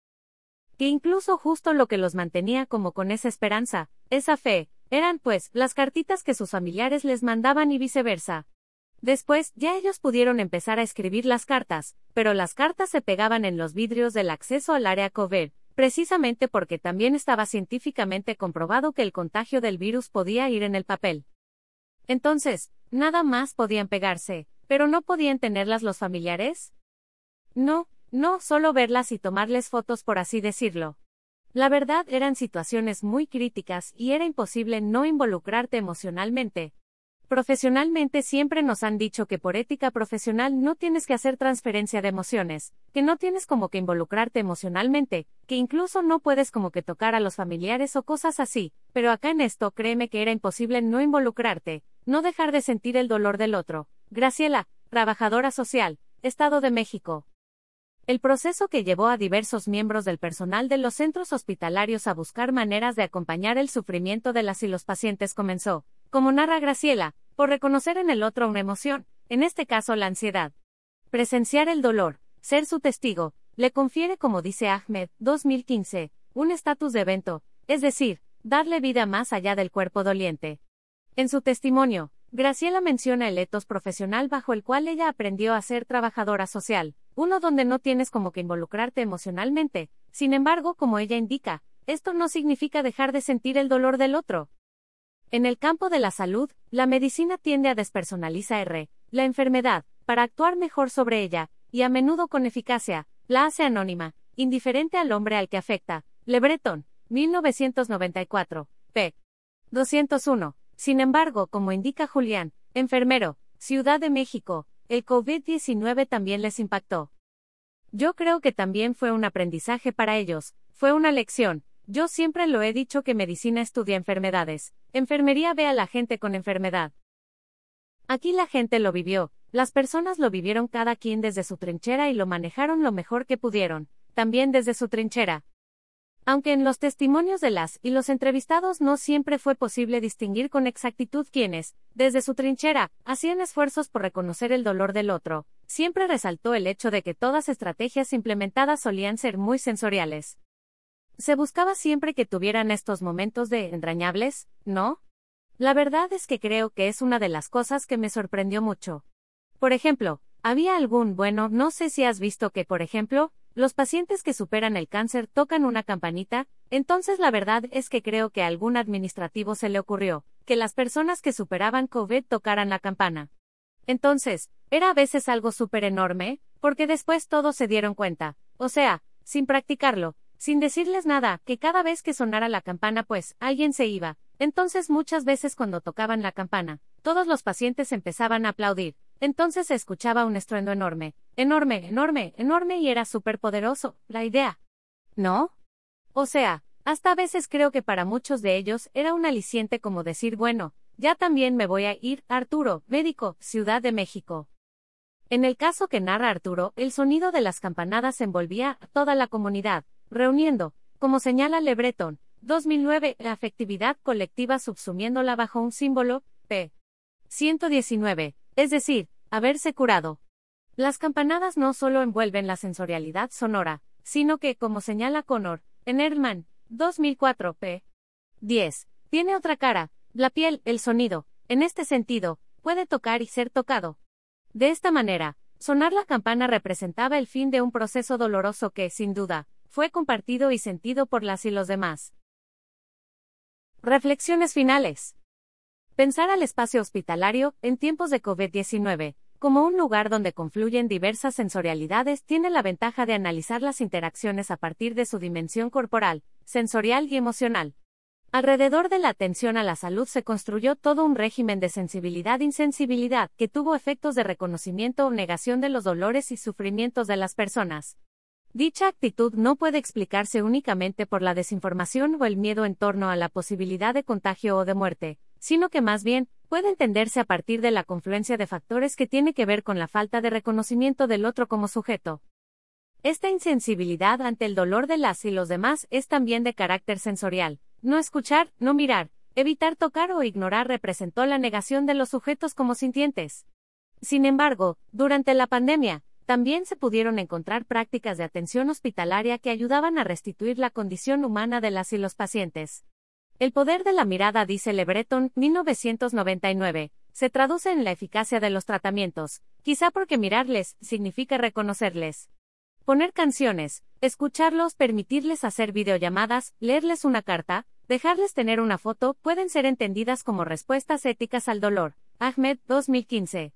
Speaker 1: que incluso justo lo que los mantenía como con esa esperanza, esa fe, eran pues, las cartitas que sus familiares les mandaban y viceversa. Después, ya ellos pudieron empezar a escribir las cartas, pero las cartas se pegaban en los vidrios del acceso al área COVID, precisamente porque también estaba científicamente comprobado que el contagio del virus podía ir en el papel. Entonces, ¿nada más podían pegarse, pero no podían tenerlas los familiares? No, no, solo verlas y tomarles fotos por así decirlo. La verdad eran situaciones muy críticas y era imposible no involucrarte emocionalmente. Profesionalmente siempre nos han dicho que por ética profesional no tienes que hacer transferencia de emociones, que no tienes como que involucrarte emocionalmente, que incluso no puedes como que tocar a los familiares o cosas así, pero acá en esto créeme que era imposible no involucrarte, no dejar de sentir el dolor del otro. Graciela, trabajadora social, Estado de México. El proceso que llevó a diversos miembros del personal de los centros hospitalarios a buscar maneras de acompañar el sufrimiento de las y los pacientes comenzó, como narra Graciela, por reconocer en el otro una emoción, en este caso la ansiedad. Presenciar el dolor, ser su testigo, le confiere, como dice Ahmed, dos mil quince, un estatus de evento, es decir, darle vida más allá del cuerpo doliente. En su testimonio, Graciela menciona el etos profesional bajo el cual ella aprendió a ser trabajadora social, uno donde no tienes como que involucrarte emocionalmente. Sin embargo, como ella indica, esto no significa dejar de sentir el dolor del otro. En el campo de la salud, la medicina tiende a despersonalizar la enfermedad, para actuar mejor sobre ella, y a menudo con eficacia, la hace anónima, indiferente al hombre al que afecta. Le Breton, mil novecientos noventa y cuatro, p. doscientos uno. Sin embargo, como indica Julián, enfermero, Ciudad de México, el COVID diecinueve también les impactó. Yo creo que también fue un aprendizaje para ellos, fue una lección. Yo siempre lo he dicho que medicina estudia enfermedades, enfermería ve a la gente con enfermedad. Aquí la gente lo vivió, las personas lo vivieron cada quien desde su trinchera y lo manejaron lo mejor que pudieron, también desde su trinchera. Aunque en los testimonios de las y los entrevistados no siempre fue posible distinguir con exactitud quiénes, desde su trinchera, hacían esfuerzos por reconocer el dolor del otro, siempre resaltó el hecho de que todas estrategias implementadas solían ser muy sensoriales. Se buscaba siempre que tuvieran estos momentos de entrañables, ¿no? La verdad es que creo que es una de las cosas que me sorprendió mucho. Por ejemplo, había algún, bueno, no sé si has visto que, por ejemplo, los pacientes que superan el cáncer tocan una campanita, entonces la verdad es que creo que a algún administrativo se le ocurrió, que las personas que superaban COVID tocaran la campana. Entonces, era a veces algo súper enorme, porque después todos se dieron cuenta, o sea, sin practicarlo, sin decirles nada, que cada vez que sonara la campana pues, alguien se iba. Entonces muchas veces cuando tocaban la campana, todos los pacientes empezaban a aplaudir. Entonces se escuchaba un estruendo enorme, enorme, enorme, enorme y era súper poderoso, la idea. ¿No? O sea, hasta a veces creo que para muchos de ellos era un aliciente como decir bueno, ya también me voy a ir, Arturo, médico, Ciudad de México. En el caso que narra Arturo, el sonido de las campanadas envolvía a toda la comunidad, reuniendo, como señala Le Breton, dos mil nueve, la afectividad colectiva subsumiéndola bajo un símbolo, p. ciento diecinueve, es decir, haberse curado. Las campanadas no solo envuelven la sensorialidad sonora, sino que, como señala Connor, en Erdmann, dos mil cuatro, p. diez, tiene otra cara, la piel, el sonido, En este sentido, puede tocar y ser tocado. De esta manera, sonar la campana representaba el fin de un proceso doloroso que, sin duda, fue compartido y sentido por las y los demás. Reflexiones finales. Pensar al espacio hospitalario, en tiempos de COVID diecinueve, como un lugar donde confluyen diversas sensorialidades tiene la ventaja de analizar las interacciones a partir de su dimensión corporal, sensorial y emocional. Alrededor de la atención a la salud se construyó todo un régimen de sensibilidad-insensibilidad que tuvo efectos de reconocimiento o negación de los dolores y sufrimientos de las personas. Dicha actitud no puede explicarse únicamente por la desinformación o el miedo en torno a la posibilidad de contagio o de muerte, sino que más bien, puede entenderse a partir de la confluencia de factores que tiene que ver con la falta de reconocimiento del otro como sujeto. Esta insensibilidad ante el dolor de las y los demás es también de carácter sensorial. No escuchar, no mirar, evitar tocar o ignorar representó la negación de los sujetos como sintientes. Sin embargo, durante la pandemia, también se pudieron encontrar prácticas de atención hospitalaria que ayudaban a restituir la condición humana de las y los pacientes. El poder de la mirada, dice Le Breton, mil novecientos noventa y nueve, se traduce en la eficacia de los tratamientos, quizá porque mirarles significa reconocerles. Poner canciones, escucharlos, permitirles hacer videollamadas, leerles una carta, dejarles tener una foto, pueden ser entendidas como respuestas éticas al dolor. Ahmed, dos mil quince.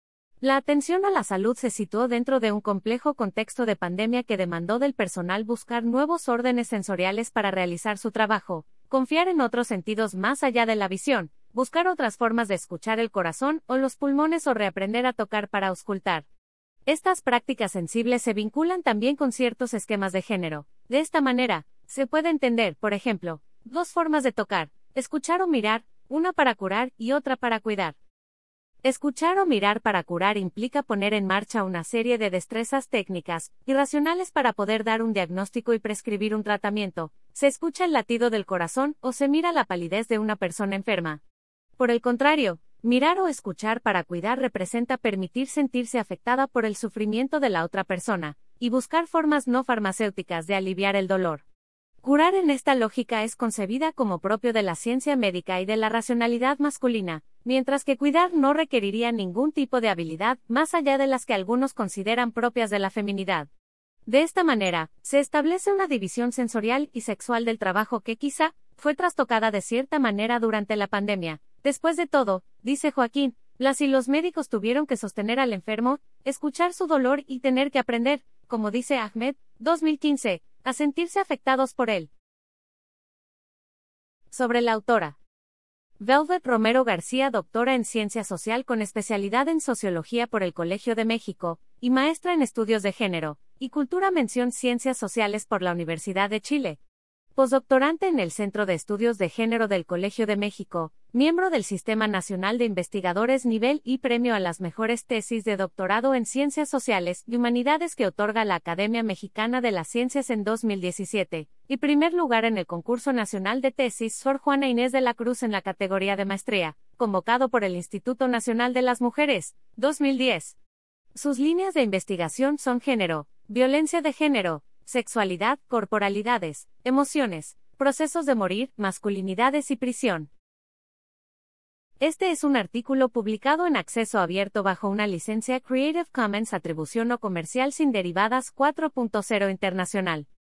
Speaker 1: La atención a la salud se situó dentro de un complejo contexto de pandemia que demandó del personal buscar nuevos órdenes sensoriales para realizar su trabajo, confiar en otros sentidos más allá de la visión, buscar otras formas de escuchar el corazón o los pulmones o reaprender a tocar para auscultar. Estas prácticas sensibles se vinculan también con ciertos esquemas de género. De esta manera, se puede entender, por ejemplo, dos formas de tocar, escuchar o mirar, una para curar y otra para cuidar. Escuchar o mirar para curar implica poner en marcha una serie de destrezas técnicas y racionales para poder dar un diagnóstico y prescribir un tratamiento. Se escucha el latido del corazón o se mira la palidez de una persona enferma. Por el contrario, mirar o escuchar para cuidar representa permitir sentirse afectada por el sufrimiento de la otra persona y buscar formas no farmacéuticas de aliviar el dolor. Curar en esta lógica es concebida como propio de la ciencia médica y de la racionalidad masculina, mientras que cuidar no requeriría ningún tipo de habilidad más allá de las que algunos consideran propias de la feminidad. De esta manera, se establece una división sensorial y sexual del trabajo que quizá fue trastocada de cierta manera durante la pandemia. Después de todo, dice Joaquín, las y los médicos tuvieron que sostener al enfermo, escuchar su dolor y tener que aprender, como dice Ahmed, dos mil quince, a sentirse afectados por él. Sobre la autora. Velvet Romero García, doctora en Ciencia Social con especialidad en Sociología por el Colegio de México, y maestra en Estudios de Género y Cultura mención Ciencias Sociales por la Universidad de Chile. Postdoctorante en el Centro de Estudios de Género del Colegio de México, miembro del Sistema Nacional de Investigadores Nivel y Premio a las Mejores Tesis de Doctorado en Ciencias Sociales y Humanidades que otorga la Academia Mexicana de las Ciencias en dos mil diecisiete, y primer lugar en el Concurso Nacional de Tesis Sor Juana Inés de la Cruz en la categoría de Maestría, convocado por el Instituto Nacional de las Mujeres, dos mil diez. Sus líneas de investigación son género, violencia de género, sexualidad, corporalidades, emociones, procesos de morir, masculinidades y prisión. Este es un artículo publicado en acceso abierto bajo una licencia Creative Commons Atribución no comercial sin derivadas cuatro punto cero internacional.